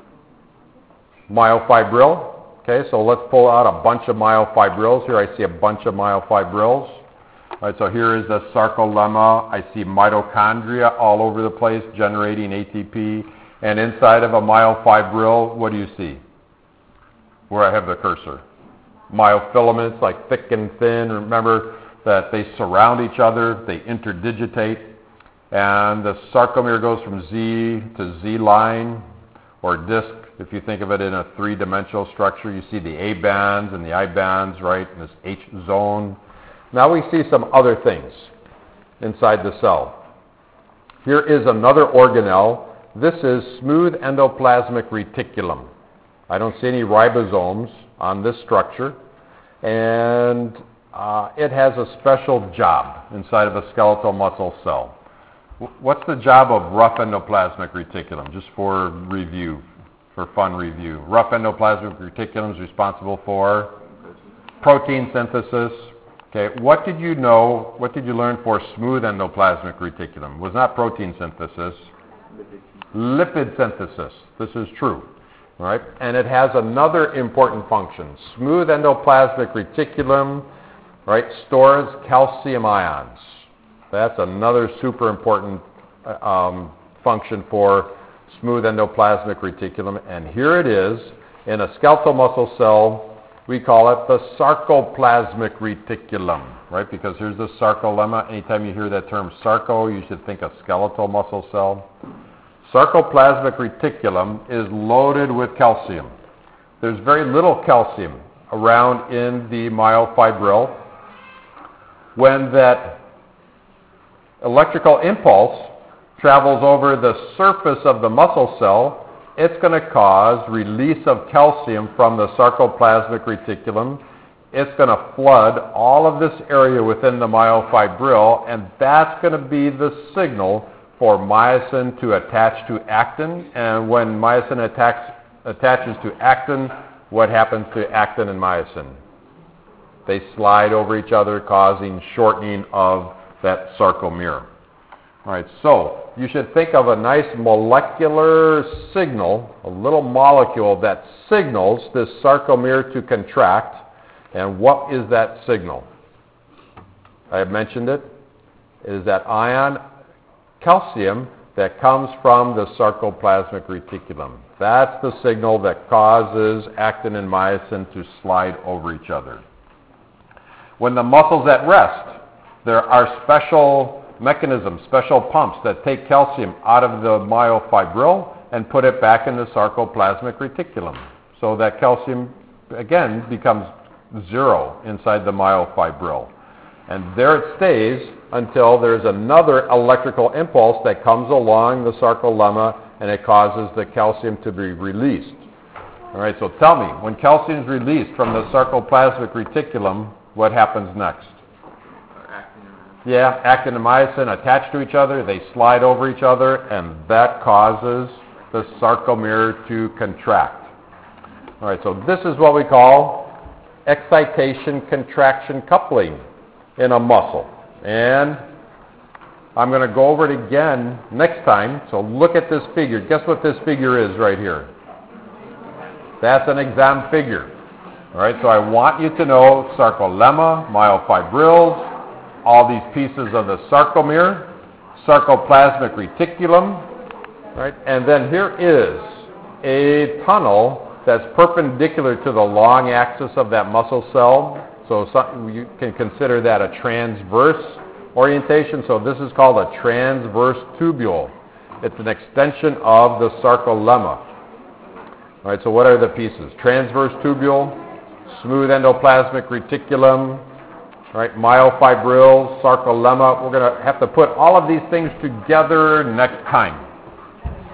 [SPEAKER 1] Myofibril. Okay, so let's pull out a bunch of myofibrils. Here I see a bunch of myofibrils. All right, so here is the sarcolemma. I see mitochondria all over the place generating A T P. And inside of a myofibril, what do you see? Where I have the cursor. Myofilaments, like thick and thin. Remember that they surround each other. They interdigitate. And the sarcomere goes from Z to Z line or disc. If you think of it in a three-dimensional structure, you see the A bands and the I bands, right, in this H zone. Now we see some other things inside the cell. Here is another organelle. This is smooth endoplasmic reticulum. I don't see any ribosomes on this structure, and uh, it has a special job inside of a skeletal muscle cell. What's the job of rough endoplasmic reticulum, just for review, for fun review? Rough endoplasmic reticulum is responsible for protein synthesis. Okay, what did you know, what did you learn for smooth endoplasmic reticulum? It was not protein synthesis, lipid synthesis. This is true, right? And it has another important function. Smooth endoplasmic reticulum, right, stores calcium ions. That's another super important um, function for smooth endoplasmic reticulum. And here it is in a skeletal muscle cell. We call it the sarcoplasmic reticulum, right? Because here's the sarcolemma. Anytime you hear that term sarco, you should think of skeletal muscle cell. Sarcoplasmic reticulum is loaded with calcium. There's very little calcium around in the myofibril. When that electrical impulse travels over the surface of the muscle cell, it's going to cause release of calcium from the sarcoplasmic reticulum. It's going to flood all of this area within the myofibril, and that's going to be the signal for myosin to attach to actin. And when myosin attacks, attaches to actin, what happens to actin and myosin? They slide over each other, causing shortening of that sarcomere. All right, so you should think of a nice molecular signal, a little molecule that signals this sarcomere to contract. And what is that signal? I have mentioned it. It is that ion calcium that comes from the sarcoplasmic reticulum. That's the signal that causes actin and myosin to slide over each other. When the muscle's at rest, there are special mechanisms, special pumps that take calcium out of the myofibril and put it back in the sarcoplasmic reticulum. So that calcium, again, becomes zero inside the myofibril. And there it stays until there's another electrical impulse that comes along the sarcolemma and it causes the calcium to be released. All right, so tell me, when calcium is released from the sarcoplasmic reticulum, what happens next? Yeah, actin and myosin attach to each other, they slide over each other, and that causes the sarcomere to contract. All right, so this is what we call excitation-contraction coupling in a muscle. And I'm going to go over it again next time, so look at this figure. Guess what this figure is right here? That's an exam figure. All right, so I want you to know sarcolemma, myofibrils, all these pieces of the sarcomere, sarcoplasmic reticulum, right? And then here is a tunnel that's perpendicular to the long axis of that muscle cell. So some, you can consider that a transverse orientation. So this is called a transverse tubule. It's an extension of the sarcolemma. All right, so what are the pieces? Transverse tubule, smooth endoplasmic reticulum, right, myofibrils, sarcolemma. We're going to have to put all of these things together next time.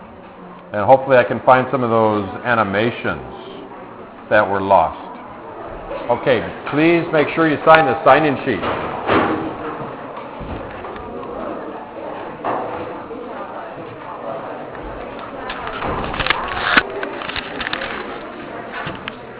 [SPEAKER 1] And hopefully I can find some of those animations that were lost. Okay, please make sure you sign the sign-in sheet.